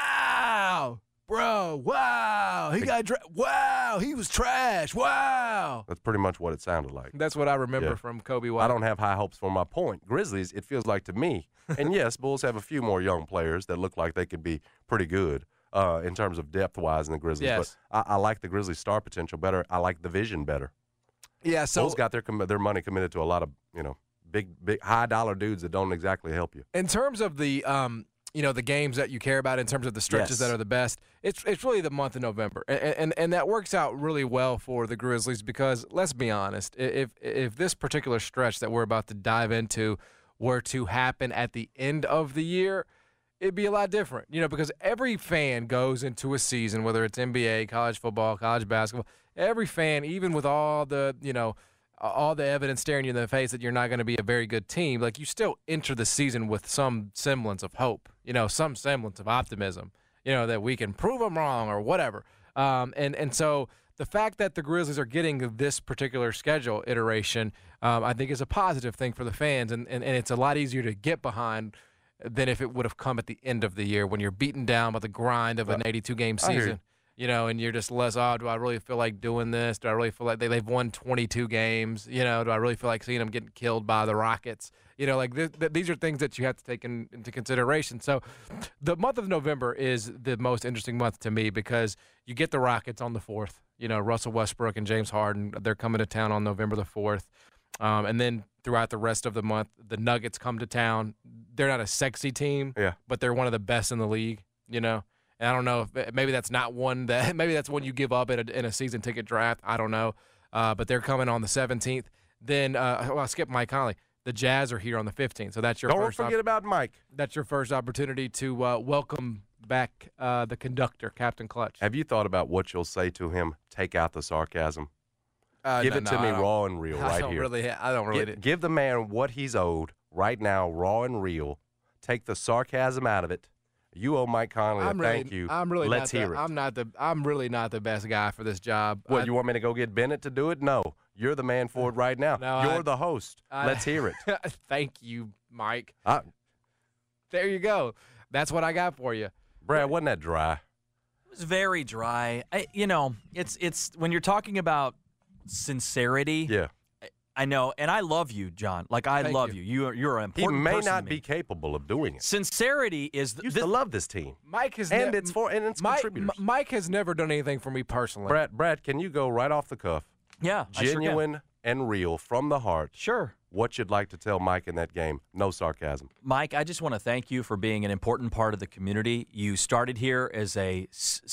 Bro, wow! He got drafted. Wow! He was trash. Wow! That's pretty much what it sounded like. That's what I remember from Kobe White. I don't have high hopes for my point. Grizzlies, it feels like to me, and yes, Bulls have a few more young players that look like they could be pretty good in terms of depth-wise in the Grizzlies. Yes. But I like the Grizzlies' star potential better. I like the vision better. Yeah, so Bulls got their money committed to a lot of big high-dollar dudes that don't exactly help you. In terms of the the games that you care about, in terms of the stretches that are the best, it's really the month of November, and that works out really well for the Grizzlies because let's be honest, if this particular stretch that we're about to dive into were to happen at the end of the year, it'd be a lot different, because every fan goes into a season, whether it's NBA, college football, college basketball, every fan, even with all the all the evidence staring you in the face that you're not going to be a very good team, like you still enter the season with some semblance of hope, some semblance of optimism, that we can prove them wrong or whatever. And so the fact that the Grizzlies are getting this particular schedule iteration, I think is a positive thing for the fans, and it's a lot easier to get behind than if it would have come at the end of the year when you're beaten down by the grind of an 82-game season. And you're just less, do I really feel like doing this? Do I really feel like they've won 22 games? Do I really feel like seeing them getting killed by the Rockets? These are things that you have to take into consideration. So the month of November is the most interesting month to me because you get the Rockets on the 4th. Russell Westbrook and James Harden, they're coming to town on November the 4th. And then throughout the rest of the month, the Nuggets come to town. They're not a sexy team, but they're one of the best in the league, And I don't know if maybe that's not one that maybe that's one you give up in a season ticket draft. I don't know, but they're coming on the 17th. Then I'll skip Mike Conley. The Jazz are here on the 15th, so that's your don't forget about Mike. That's your first opportunity to welcome back the conductor, Captain Clutch. Have you thought about what you'll say to him? Take out the sarcasm. Give it to me raw and real right here. I don't really. Give the man what he's owed right now, raw and real. Take the sarcasm out of it. You owe Mike Conley a thank you. Let's hear it. I'm really not the best guy for this job. What, you want me to go get Bennett to do it? No. You're the man for it right now. You're the host. Let's hear it. Thank you, Mike. There you go. That's what I got for you. Brad, wasn't that dry? It was very dry. It's when you're talking about sincerity. Yeah. I know, and I love you, John. I love you. You're an important person. He may not be capable of doing it. Sincerity is. Used to love this team. Mike has it's contributors. Mike has never done anything for me personally. Brad, can you go right off the cuff? Yeah, genuine and real from the heart. Sure. What you'd like to tell Mike in that game? No sarcasm. Mike, I just want to thank you for being an important part of the community. You started here as a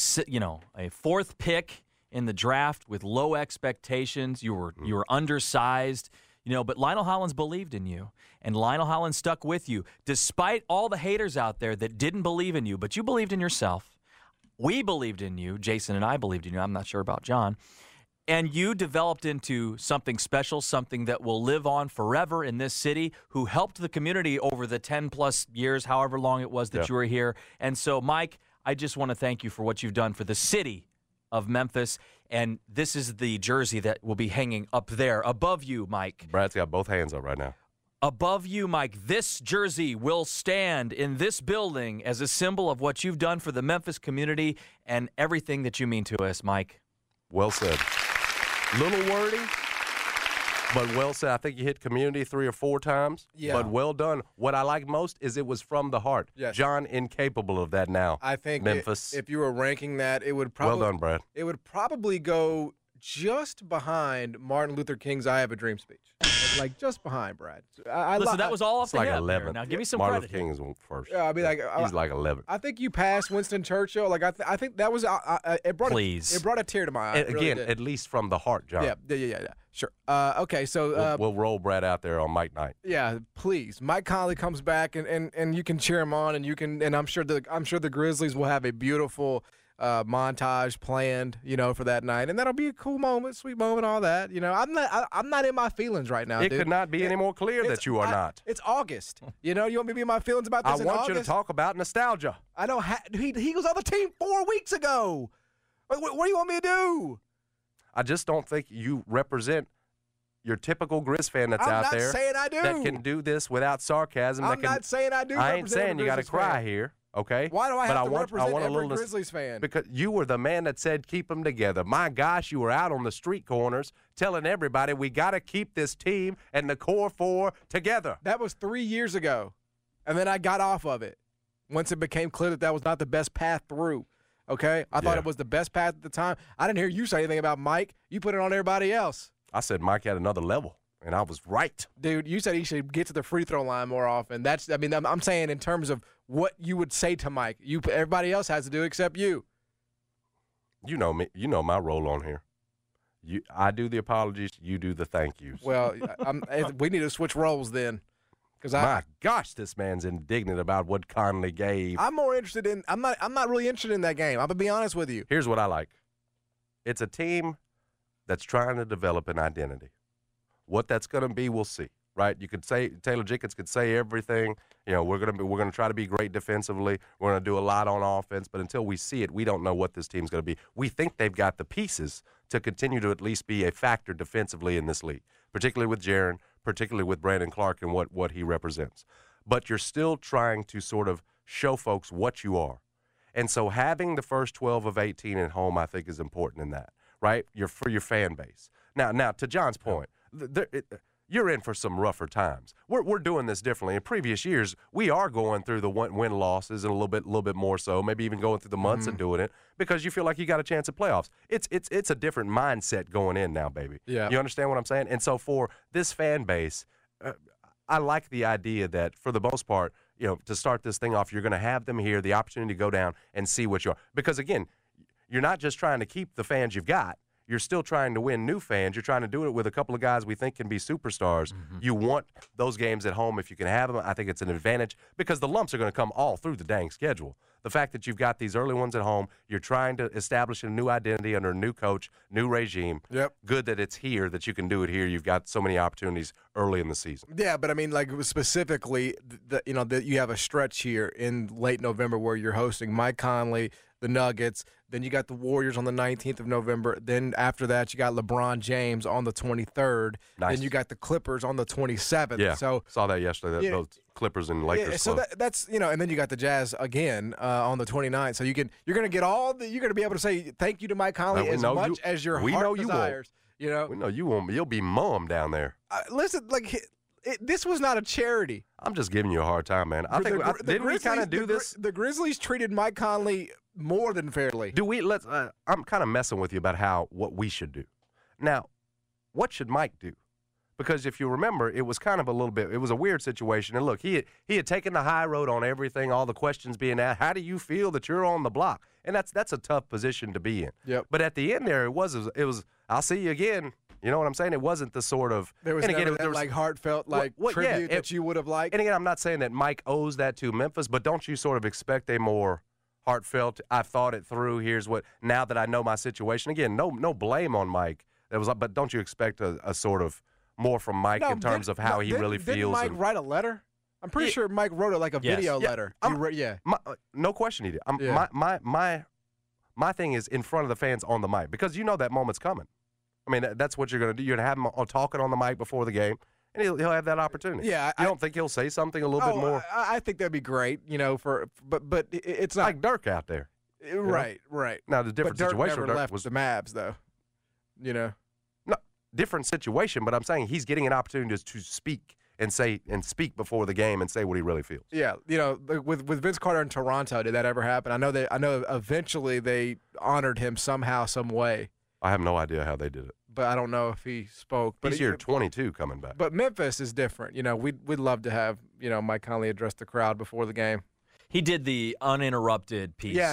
fourth pick in the draft with low expectations. You were undersized, but Lionel Hollins believed in you, and Lionel Hollins stuck with you despite all the haters out there that didn't believe in you, but you believed in yourself. We believed in you. Jason and I believed in you. I'm not sure about John. And you developed into something special, something that will live on forever in this city, who helped the community over the 10-plus years, however long it was that you were here. And so, Mike, I just want to thank you for what you've done for the city of Memphis. And this is the jersey that will be hanging up there above you, Mike. Brad's got both hands up right now. Above you, Mike, this jersey will stand in this building as a symbol of what you've done for the Memphis community and everything that you mean to us, Mike. Well said. Little wordy, but well said. I think you hit community 3 or 4 times, but well done. What I like most is it was from the heart. Yes. John, incapable of that now. I think Memphis. if you were ranking that, it would probably well done, Brad. It would probably go just behind Martin Luther King's "I Have a Dream" speech. Like just behind Brad. Listen, that was all off the like hip 11. there. Now give me some Martin credit. Luther King is first. Yeah, I mean, like he's like 11. I think you passed Winston Churchill. Like I think that was it brought Please. it brought a tear to my eye. And It really again, did. at least from the heart, John. Yeah. Sure. Okay, so We'll roll Brad out there on Mike night. yeah, please. Mike Conley comes back and you can cheer him on, and I'm sure the Grizzlies will have a beautiful montage planned, for that night, and that'll be a cool moment, sweet moment, all that. I'm not in my feelings right now. It dude. could not be any more clear that you are not. It's August. You want me to be in my feelings about this? I in want August? you to talk about nostalgia. I don't. He was on the team 4 weeks ago. What do you want me to do? I just don't think you represent your typical Grizz fan that's I'm out not there saying I do. that can do this without sarcasm. I'm not saying I do. I ain't represent saying a you got to Grizzlies cry fan. here, okay? Why do I but have to represent want a every little Grizzlies fan? Because you were the man that said keep them together. My gosh, you were out on the street corners telling everybody we got to keep this team and the core 4 together. That was 3 years ago, and then I got off of it once it became clear that was not the best path through. Okay, I thought it was the best path at the time. I didn't hear you say anything about Mike. You put it on everybody else. I said Mike had another level, and I was right. Dude, you said he should get to the free throw line more often. I'm saying in terms of what you would say to Mike. Everybody else has to do except you. You know me. You know my role on here. I do the apologies. You do the thank yous. Well, we need to switch roles then. My gosh, this man's indignant about what Conley gave. I'm more interested in. I'm not really interested in that game. I'm gonna be honest with you. Here's what I like. It's a team that's trying to develop an identity. What that's going to be, we'll see. Right? You could say Taylor Jenkins could say everything. We're gonna try to be great defensively. We're gonna do a lot on offense, but until we see it, we don't know what this team's gonna be. We think they've got the pieces to continue to at least be a factor defensively in this league, particularly with Jaren, particularly with Brandon Clark and what he represents. But you're still trying to sort of show folks what you are. And so having the first 12 of 18 at home, I think, is important in that, right? For your fan base. Now to John's point, you're in for some rougher times. We're doing this differently. In previous years, we are going through the win losses and a little bit more so, maybe even going through the months and doing it because you feel like you got a chance at playoffs. It's a different mindset going in now, baby. Yeah. You understand what I'm saying? And so for this fan base, I like the idea that for the most part, to start this thing off, you're going to have them here, the opportunity to go down and see what you are. Because again, you're not just trying to keep the fans you've got. You're still trying to win new fans. You're trying to do it with a couple of guys we think can be superstars. You want those games at home if you can have them. I think it's an advantage because the lumps are going to come all through the dang schedule. The fact that you've got these early ones at home, you're trying to establish a new identity under a new coach, new regime. Yep. Good that it's here, that you can do it here. You've got so many opportunities early in the season. Yeah, but I mean, like specifically, you have a stretch here in late November where you're hosting Mike Conley, the Nuggets. Then you got the Warriors on the 19th of November. Then after that, you got LeBron James on the 23rd. Nice. Then you got the Clippers on the 27th. Yeah, so saw that yesterday. Those Clippers and Lakers. Yeah, so that's and then you got the Jazz again on the 29th. So you're going to get you're going to be able to say thank you to Mike Conley as much as your heart desires. We know you won't. You'll be mum down there. Listen, this was not a charity. I'm just giving you a hard time, man. I think didn't we kind of do this? The Grizzlies treated Mike Conley more than fairly. Do we? I'm kind of messing with you about what we should do. Now, what should Mike do? Because if you remember, it was kind of it was a weird situation. And look, he had taken the high road on everything, all the questions being asked. How do you feel that you're on the block? And that's a tough position to be in. Yep. But at the end there, it was I'll see you again. You know what I'm saying? It wasn't the sort of there was heartfelt tribute that you would have liked. And again, I'm not saying that Mike owes that to Memphis, but don't you sort of expect a more heartfelt, I've thought it through, here's what, now that I know my situation. Again, no blame on Mike. But don't you expect a sort of more from Mike in terms of how he really feels? Didn't Mike write a letter? I'm pretty sure Mike wrote it like a video letter. No question he did. My thing is in front of the fans on the mic, because you know that moment's coming. I mean, that's what you're going to do. You're going to have him talking on the mic before the game, and he'll have that opportunity. Yeah, you don't think he'll say something a little bit more? I think that'd be great, but it's not like Dirk out there. Right. Now, the different situation. Dirk never left the Mavs, though. No, different situation, but I'm saying he's getting an opportunity to speak and speak before the game and say what he really feels. Yeah, with Vince Carter in Toronto, did that ever happen? I know eventually they honored him somehow, some way. I have no idea how they did it. But I don't know if he spoke. But he's here 22 coming back. But Memphis is different. We'd love to have, Mike Conley address the crowd before the game. He did the uninterrupted piece. Yeah,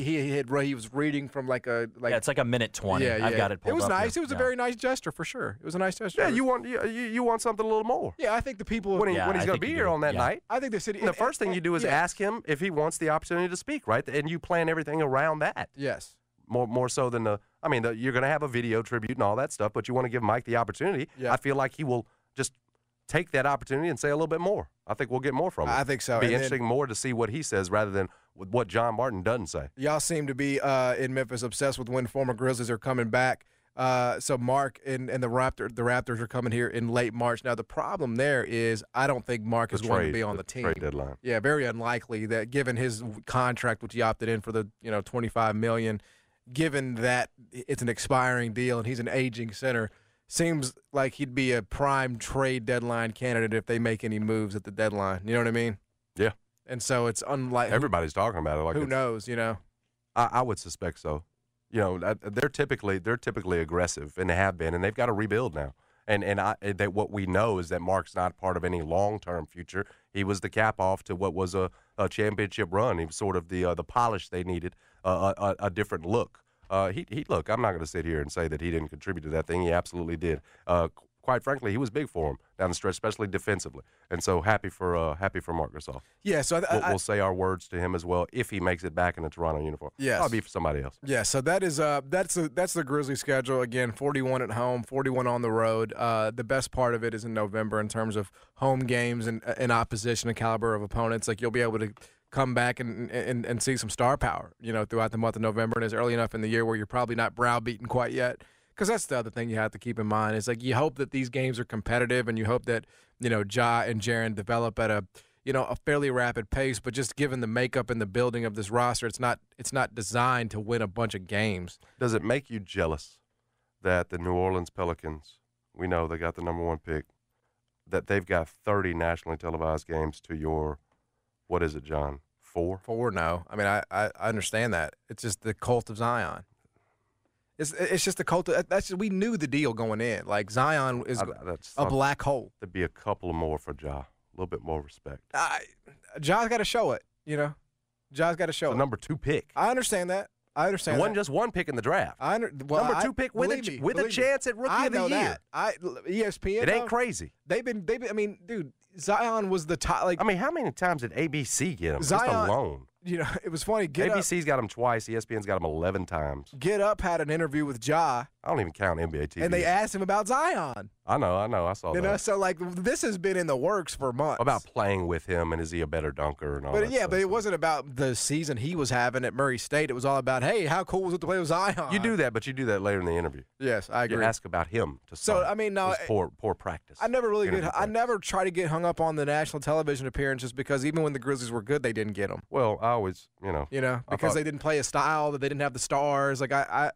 he was reading from yeah, it's like a minute 20. Yeah. I've got it pulled up. It was nice. Here. It was a very nice gesture for sure. It was a nice gesture. Yeah, you want something a little more. Yeah, I think the people when he's going to be here on that night. I think the city. And the first thing you do is ask him if he wants the opportunity to speak, right? And you plan everything around that. Yes. More so than you're going to have a video tribute and all that stuff, but you want to give Mike the opportunity. Yeah. I feel like he will just take that opportunity and say a little bit more. I think we'll get more from him. I think so. It'll be interesting more to see what he says rather than what John Martin doesn't say. Y'all seem to be in Memphis obsessed with when former Grizzlies are coming back. So Mark and the Raptors are coming here in late March. Now the problem there is I don't think Mark is going to be on the team. Trade deadline. Yeah, very unlikely that given his contract, which he opted in for the $25 million. Given that it's an expiring deal and he's an aging center, seems like he'd be a prime trade deadline candidate if they make any moves at the deadline. You know what I mean? Yeah. And so it's unlikely. Everybody's talking about it. Who knows? I would suspect so. They're typically aggressive, and they have been, and they've got to rebuild now. And that what we know is that Mark's not part of any long-term future. He was the cap off to what was a championship run. He was sort of the polish they needed, a different look. Look, I'm not going to sit here and say that he didn't contribute to that thing. He absolutely did. Quite frankly, he was big for him down the stretch, especially defensively. And so happy for Marc Gasol. Yeah, so we'll say our words to him as well if he makes it back in a Toronto uniform. Yes. I'll be for somebody else. Yeah, so that's the Grizzlies schedule. Again, 41 at home, 41 on the road. The best part of it is in November in terms of home games and opposition and caliber of opponents. Like you'll be able to come back and see some star power, throughout the month of November, and it's early enough in the year where you're probably not browbeaten quite yet. Because that's the other thing you have to keep in mind is like you hope that these games are competitive and you hope that Ja and Jaren develop at a fairly rapid pace. But just given the makeup and the building of this roster, it's not designed to win a bunch of games. Does it make you jealous that the New Orleans Pelicans, we know they got the number 1 pick, that they've got 30 nationally televised games to your, what is it, John? 4? 4? No, I mean I understand that. It's just the cult of Zion. It's just the cult. We knew the deal going in. Like Zion is a black hole. There'd be a couple more for Ja. A little bit more respect. Ja's got to show it. Ja's got to show it. The number 2 pick. I understand that. It wasn't just 1 pick in the draft. Number 2 pick with a chance at Rookie of the Year. ESPN. It ain't crazy. They've been. I mean, dude, Zion was the top. Like, I mean, how many times did ABC get him? Zion, just alone. It was funny. ABC's got him twice. ESPN's got him 11 times. Get Up had an interview with Ja. I don't even count NBA TV. And they asked him about Zion. I know. I saw that. So, like, this has been in the works for months. About playing with him and is he a better dunker and all that stuff. But it wasn't about the season he was having at Murray State. It was all about, hey, how cool was it to play with Zion? You do that, but you do that later in the interview. Yes, I agree. You ask about him to start. So, I mean, no. Poor practice. I never try to get hung up on the national television appearances because even when the Grizzlies were good, they didn't get them. Well, I always, because they didn't play a style, that they didn't have the stars. Like,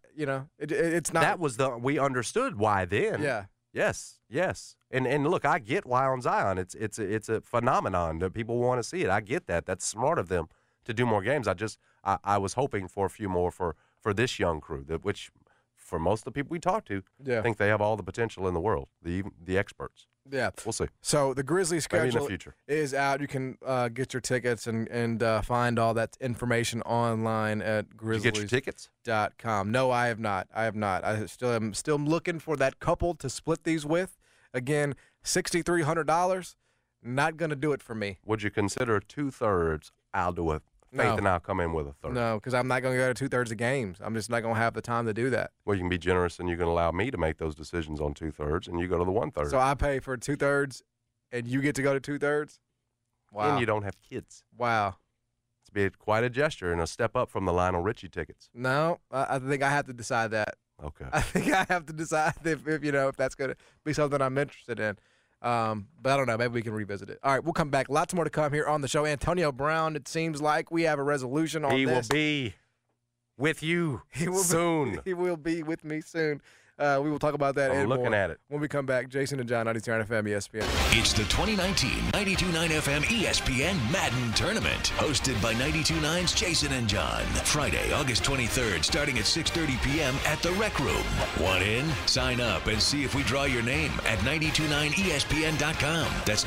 it's not. That was we understood why then. Yeah. Yes. And look, I get why on Zion. It's a phenomenon that people want to see it. I get that. That's smart of them to do more games. I was hoping for a few more for this young crew, which for most of the people we talk to, think they have all the potential in the world, the experts. Yeah. We'll see. So the Grizzlies schedule is out. You can get your tickets and find all that information online at Grizzlies. Did you get your tickets? .com. No, I have not. I still am looking for that couple to split these with. Again, $6,300. Not going to do it for me. Would you consider 2/3? I'll do Faith and I'll come in with a third. No, because I'm not going to go to 2/3 of games. I'm just not going to have the time to do that. Well, you can be generous and you can allow me to make those decisions on 2/3, and you go to the 1/3. So I pay for 2/3, and you get to go to 2/3? Wow. And you don't have kids. Wow. It's be quite a gesture and a step up from the Lionel Richie tickets. No, I think I have to decide that. Okay. I think I have to decide if that's going to be something I'm interested in. But I don't know. Maybe we can revisit it. All right, we'll come back. Lots more to come here on the show. Antonio Brown, it seems like we have a resolution on this. He will be with you soon. He will be with me soon. We will talk about that. I'm looking at it. When we come back, Jason and John, 92.9 FM ESPN. It's the 2019 92.9 FM ESPN Madden Tournament, hosted by 92.9's Jason and John. Friday, August 23rd, starting at 6:30 p.m. at the Rec Room. Want in? Sign up and see if we draw your name at 929ESPN.com. That's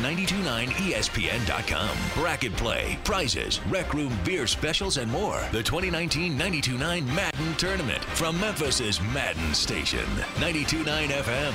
929ESPN.com. Bracket play, prizes, Rec Room beer specials, and more. The 2019 92.9 Madden Tournament from Memphis's Madden Station. 92.9 FM,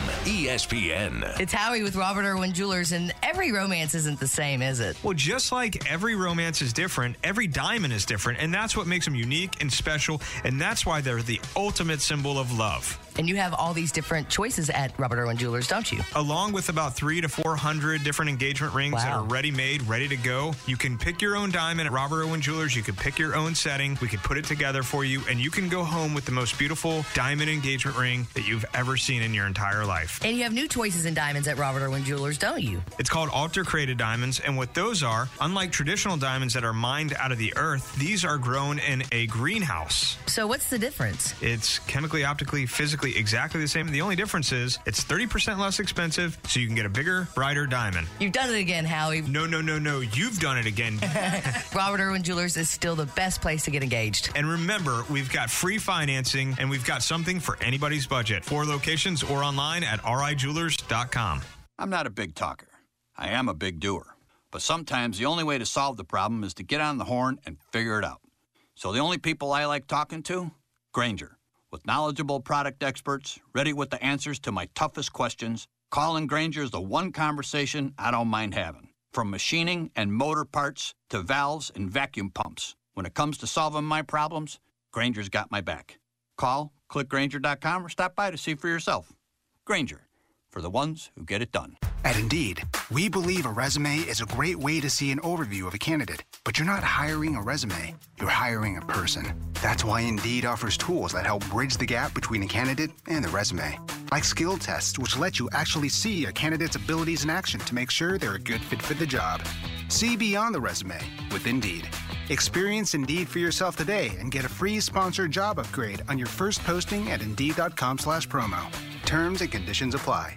ESPN. It's Howie with Robert Irwin Jewelers, and every romance isn't the same, is it? Well, just like every romance is different, every diamond is different, and that's what makes them unique and special, and that's why they're the ultimate symbol of love. And you have all these different choices at Robert Irwin Jewelers, don't you? Along with about 300 to 400 different engagement rings that are ready-made, ready to go. You can pick your own diamond at Robert Irwin Jewelers. You can pick your own setting. We can put it together for you, and you can go home with the most beautiful diamond engagement ring that you've ever seen in your entire life. And you have new choices in diamonds at Robert Irwin Jewelers, don't you? It's called altar-created diamonds, and what those are, unlike traditional diamonds that are mined out of the earth, these are grown in a greenhouse. So what's the difference? It's chemically, optically, physically exactly the same. The only difference is it's 30% less expensive, so you can get a bigger, brighter diamond. You've done it again, Howie. No. You've done it again. Robert Irwin Jewelers is still the best place to get engaged. And remember, we've got free financing, and we've got something for anybody's budget. 4 locations or online at rijewelers.com. I'm not a big talker. I am a big doer. But sometimes the only way to solve the problem is to get on the horn and figure it out. So the only people I like talking to? Grainger. With knowledgeable product experts, ready with the answers to my toughest questions, calling Grainger is the one conversation I don't mind having. From machining and motor parts to valves and vacuum pumps. When it comes to solving my problems, Grainger's got my back. Call, click Grainger.com, or stop by to see for yourself. Grainger, for the ones who get it done. At Indeed, we believe a resume is a great way to see an overview of a candidate. But you're not hiring a resume, you're hiring a person. That's why Indeed offers tools that help bridge the gap between a candidate and the resume. Like skill tests, which let you actually see a candidate's abilities in action to make sure they're a good fit for the job. See beyond the resume with Indeed. Experience Indeed for yourself today and get a free sponsored job upgrade on your first posting at Indeed.com/promo. Terms and conditions apply.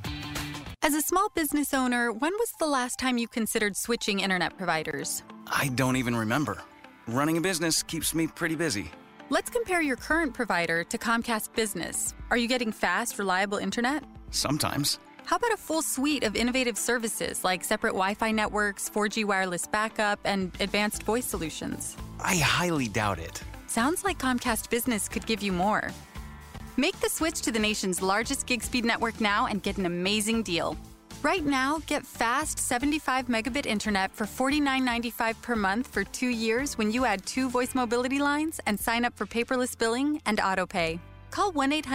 As a small business owner, when was the last time you considered switching internet providers? I don't even remember. Running a business keeps me pretty busy. Let's compare your current provider to Comcast Business. Are you getting fast, reliable internet? Sometimes. How about a full suite of innovative services like separate Wi-Fi networks, 4G wireless backup, and advanced voice solutions? I highly doubt it. Sounds like Comcast Business could give you more. Make the switch to the nation's largest gig speed network now and get an amazing deal. Right now, get fast 75 megabit internet for $49.95 per month for 2 years when you add 2 voice mobility lines and sign up for paperless billing and autopay. Call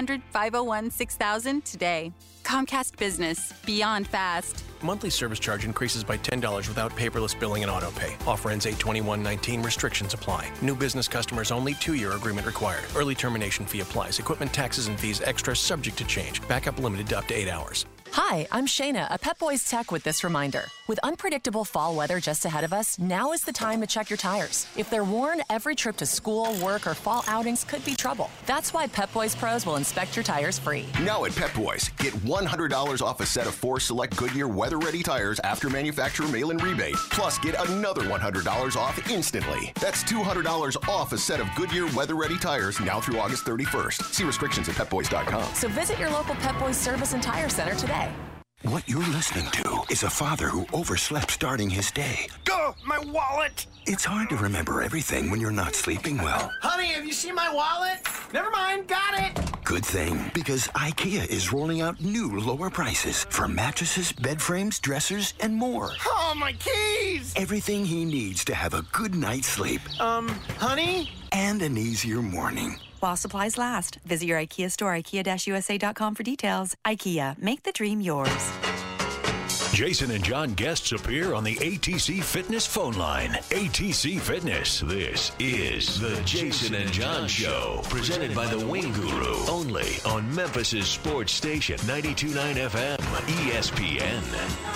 1-800-501-6000 today. Comcast Business. Beyond fast. Monthly service charge increases by $10 without paperless billing and autopay. Offer ends 8/21/19. Restrictions apply. New business customers only. 2-year agreement required. Early termination fee applies. Equipment taxes and fees extra subject to change. Backup limited to up to 8 hours. Hi, I'm Shayna, a Pep Boys tech with this reminder. With unpredictable fall weather just ahead of us, now is the time to check your tires. If they're worn, every trip to school, work, or fall outings could be trouble. That's why Pep Boys pros will inspect your tires free. Now at Pep Boys, get $100 off a set of 4 select Goodyear weather-ready tires after manufacturer mail-in rebate. Plus, get another $100 off instantly. That's $200 off a set of Goodyear weather-ready tires now through August 31st. See restrictions at PepBoys.com. So visit your local Pep Boys service and tire center today. What you're listening to is a father who overslept starting his day. Go, my wallet! It's hard to remember everything when you're not sleeping well. Honey, have you seen my wallet? Never mind, got it. Good thing, because IKEA is rolling out new lower prices for mattresses, bed frames, dressers, and more. Oh, my keys! Everything he needs to have a good night's sleep. Honey? And an easier morning. While supplies last, visit your IKEA store, IKEA-USA.com for details. IKEA, make the dream yours. Jason and John guests appear on the ATC Fitness phone line. ATC Fitness. This is the Jason and John Show. Presented by the Wing Guru. Only on Memphis' sports station, 92.9 FM, ESPN.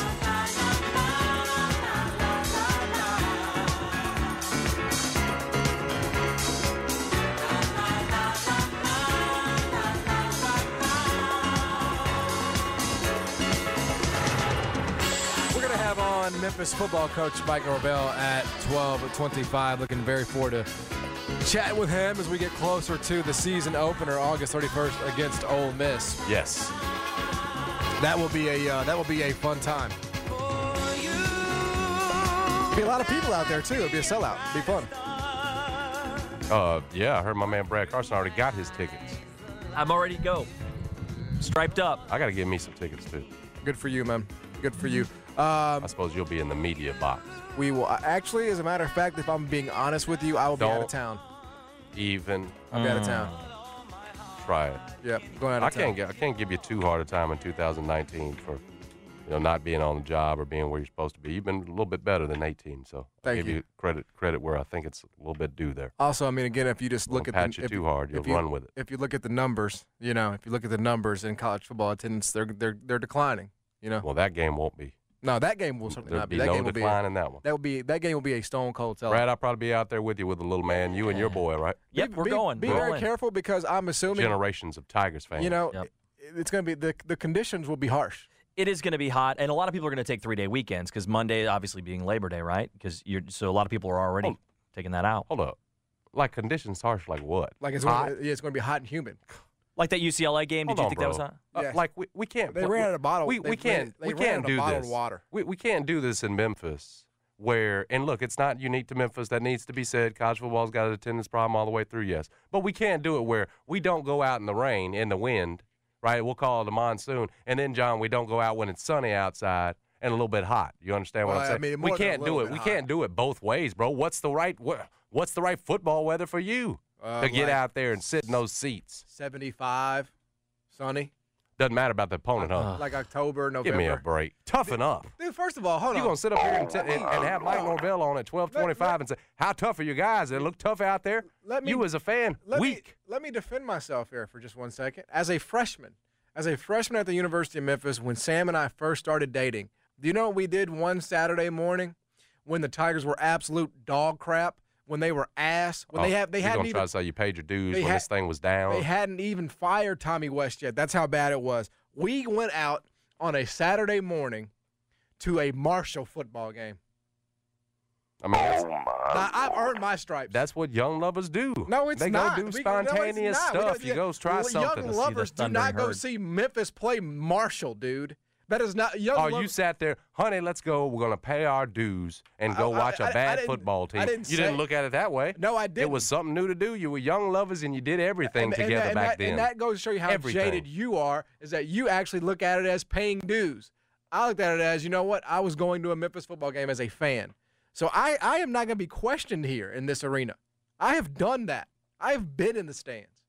Memphis football coach Mike Norvell at 12:25. Looking very forward to chat with him as we get closer to the season opener, August 31st against Ole Miss. Yes, that will be a fun time. There'll be a lot of people out there too. It'll be a sellout. It'll be fun. Yeah, I heard my man Brad Carson already got his tickets. I'm already go. Striped up. I got to get me some tickets too. Good for you, man. Good for you. I suppose you'll be in the media box. We will. Actually, as a matter of fact, if I'm being honest with you, I will be out of town. I'll be out of town. Try it. Yep, going out of town. I can't give you too hard a time in 2019 for not being on the job or being where you're supposed to be. You've been a little bit better than 18, so I'll give you credit where I think it's a little bit due there. Also, I mean, again, if you just look at pat you too hard, you'll run with it. If you look at the numbers, if you look at the numbers in college football attendance, they're declining. Well, that game won't be. No, that game will certainly not be. There'll That game no decline in that one. That game will be a stone cold sellout. Brad, I'll probably be out there with you with the little man, you and your boy, right? Yep, we're going. Be very careful because I'm assuming generations of Tigers fans. It's going to be the conditions will be harsh. It is going to be hot, and a lot of people are going to take 3-day weekends because Monday obviously being Labor Day, right? So a lot of people are already taking that out. Hold up, like conditions harsh, like what? Like it's hot? It's going to be hot and humid. Like that UCLA game, did you think that was hot? Yes. Like we can't. They ran out of bottle. We can't do this. Water. We can't do this in Memphis. And look, it's not unique to Memphis. That needs to be said. College football's got an attendance problem all the way through, yes. But we can't do it where we don't go out in the rain, in the wind, right? We'll call it a monsoon. And then, John, we don't go out when it's sunny outside and a little bit hot. You understand what I'm saying? I mean, we can't do it. We can't do it both ways, bro. What's the right football weather for you to get out there and sit in those seats? 75. Sunny. Doesn't matter about the opponent, huh? Like October, November. Give me a break. Toughen up. Dude, first of all, hold on. You're going to sit up here and have Mike Norvell on at 12:25 and say, how tough are you guys? They look tough out there? You as a fan, weak. Let me defend myself here for just 1 second. As a freshman at the University of Memphis, when Sam and I first started dating, do you know what we did one Saturday morning when the Tigers were absolute dog crap? When they were ass, when they hadn't even try to say you paid your dues when this thing was down. They hadn't even fired Tommy West yet. That's how bad it was. We went out on a Saturday morning to a Marshall football game. I mean, I've earned my stripes. That's what young lovers do. No, it's they not. They go do spontaneous stuff. You go try something. Young lovers do not go see Memphis play Marshall, dude. That is not young. You sat there, honey, let's go. We're going to pay our dues and go watch a bad football team. You didn't look at it that way. No, I didn't. It was something new to do. You were young lovers and you did everything together back then. And that goes to show you how jaded you are, is that you actually look at it as paying dues. I looked at it as, you know what, I was going to a Memphis football game as a fan. So I am not going to be questioned here in this arena. I have done that. I have been in the stands,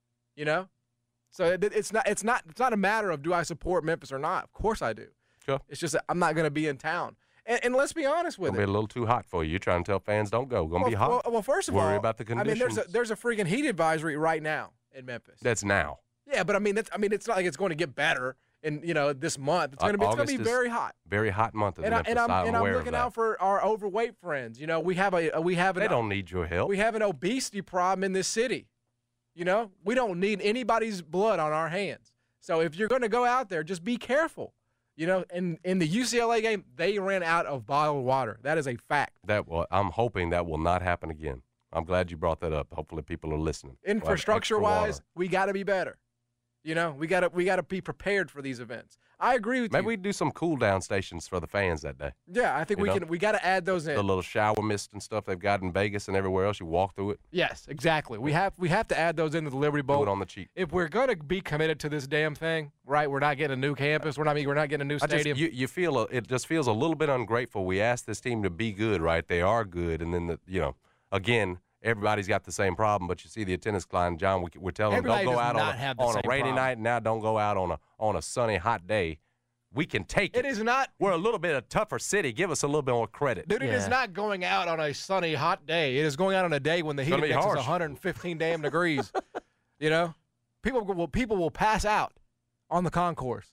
So it's not a matter of do I support Memphis or not. Of course I do. Sure. It's just that I'm not going to be in town. And let's be honest with it. It'll be a little too hot for you. You're trying to tell fans don't go. Going to be hot. Well, first of all, worry about the conditions. I mean, there's a freaking heat advisory right now in Memphis. That's now. Yeah, but it's not like it's going to get better in this month. It's going to be very hot. Very hot month in Memphis. And I'm looking out for our overweight friends. They don't need your help. We have an obesity problem in this city. We don't need anybody's blood on our hands. So if you're going to go out there, just be careful. In the UCLA game, they ran out of bottled water. That is a fact. I'm hoping that will not happen again. I'm glad you brought that up. Hopefully people are listening. Infrastructure-wise, we got to be better. You know, we gotta be prepared for these events. I agree with you. Maybe we do some cool down stations for the fans that day. Yeah, I think we got to add those in. The little shower mist and stuff they've got in Vegas and everywhere else. You walk through it. Yes, exactly. We have to add those into the Liberty Bowl. Do it on the cheap. If we're going to be committed to this damn thing, right? We're not getting a new campus. We're not getting a new stadium. You feel it just feels a little bit ungrateful. We asked this team to be good, right? They are good, and then again. Everybody's got the same problem, but you see the attendance decline. John, we're telling them don't go out on a rainy night. Now don't go out on a sunny, hot day. We can take it. It is not. We're a little bit a tougher city. Give us a little bit more credit. Dude, it is not going out on a sunny, hot day. It is going out on a day when the heat index is 115 damn degrees. You know, people will pass out on the concourse.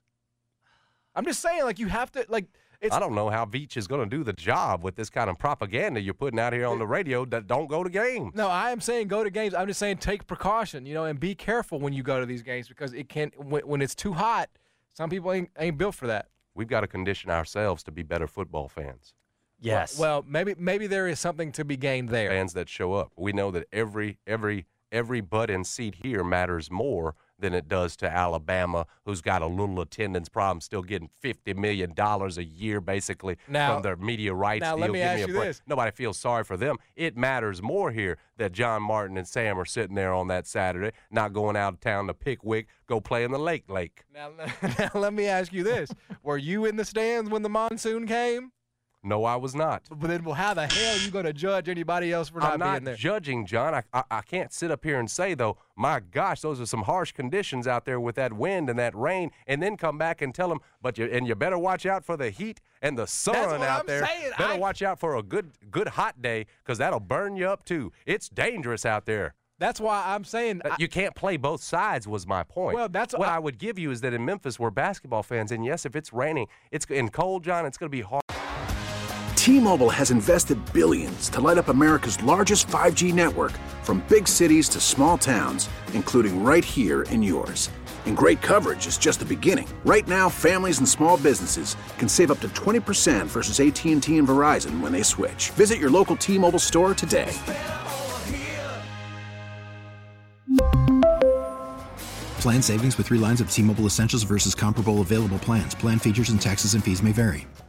I'm just saying, like, you have to, like. I don't know how Veach is going to do the job with this kind of propaganda you're putting out here on the radio that don't go to games. No, I am saying go to games. I'm just saying take precaution, and be careful when you go to these games because it can when it's too hot, some people ain't built for that. We've got to condition ourselves to be better football fans. Yes. Well, maybe there is something to be gained there. Fans that show up. We know that every butt and seat here matters more than it does to Alabama, who's got a little attendance problem, still getting $50 million a year, basically, from their media rights deal. Now, let me ask you this. Nobody feels sorry for them. It matters more here that John Martin and Sam are sitting there on that Saturday, not going out of town to Pickwick, go play in the Lake. Now, let me ask you this. Were you in the stands when the monsoon came? No, I was not. But then, how the hell are you going to judge anybody else for not being there? I'm not judging, John. I can't sit up here and say, though, my gosh, those are some harsh conditions out there with that wind and that rain, and then come back and tell them, you better watch out for the heat and the sun out there. Better watch out for a good hot day because that'll burn you up, too. It's dangerous out there. That's why I'm saying you can't play both sides was my point. Well, that's what I would give you is that in Memphis we're basketball fans, and yes, if it's raining, it's in cold, John, it's going to be hard. T-Mobile has invested billions to light up America's largest 5G network from big cities to small towns, including right here in yours. And great coverage is just the beginning. Right now, families and small businesses can save up to 20% versus AT&T and Verizon when they switch. Visit your local T-Mobile store today. Plan savings with 3 lines of T-Mobile Essentials versus comparable available plans. Plan features and taxes and fees may vary.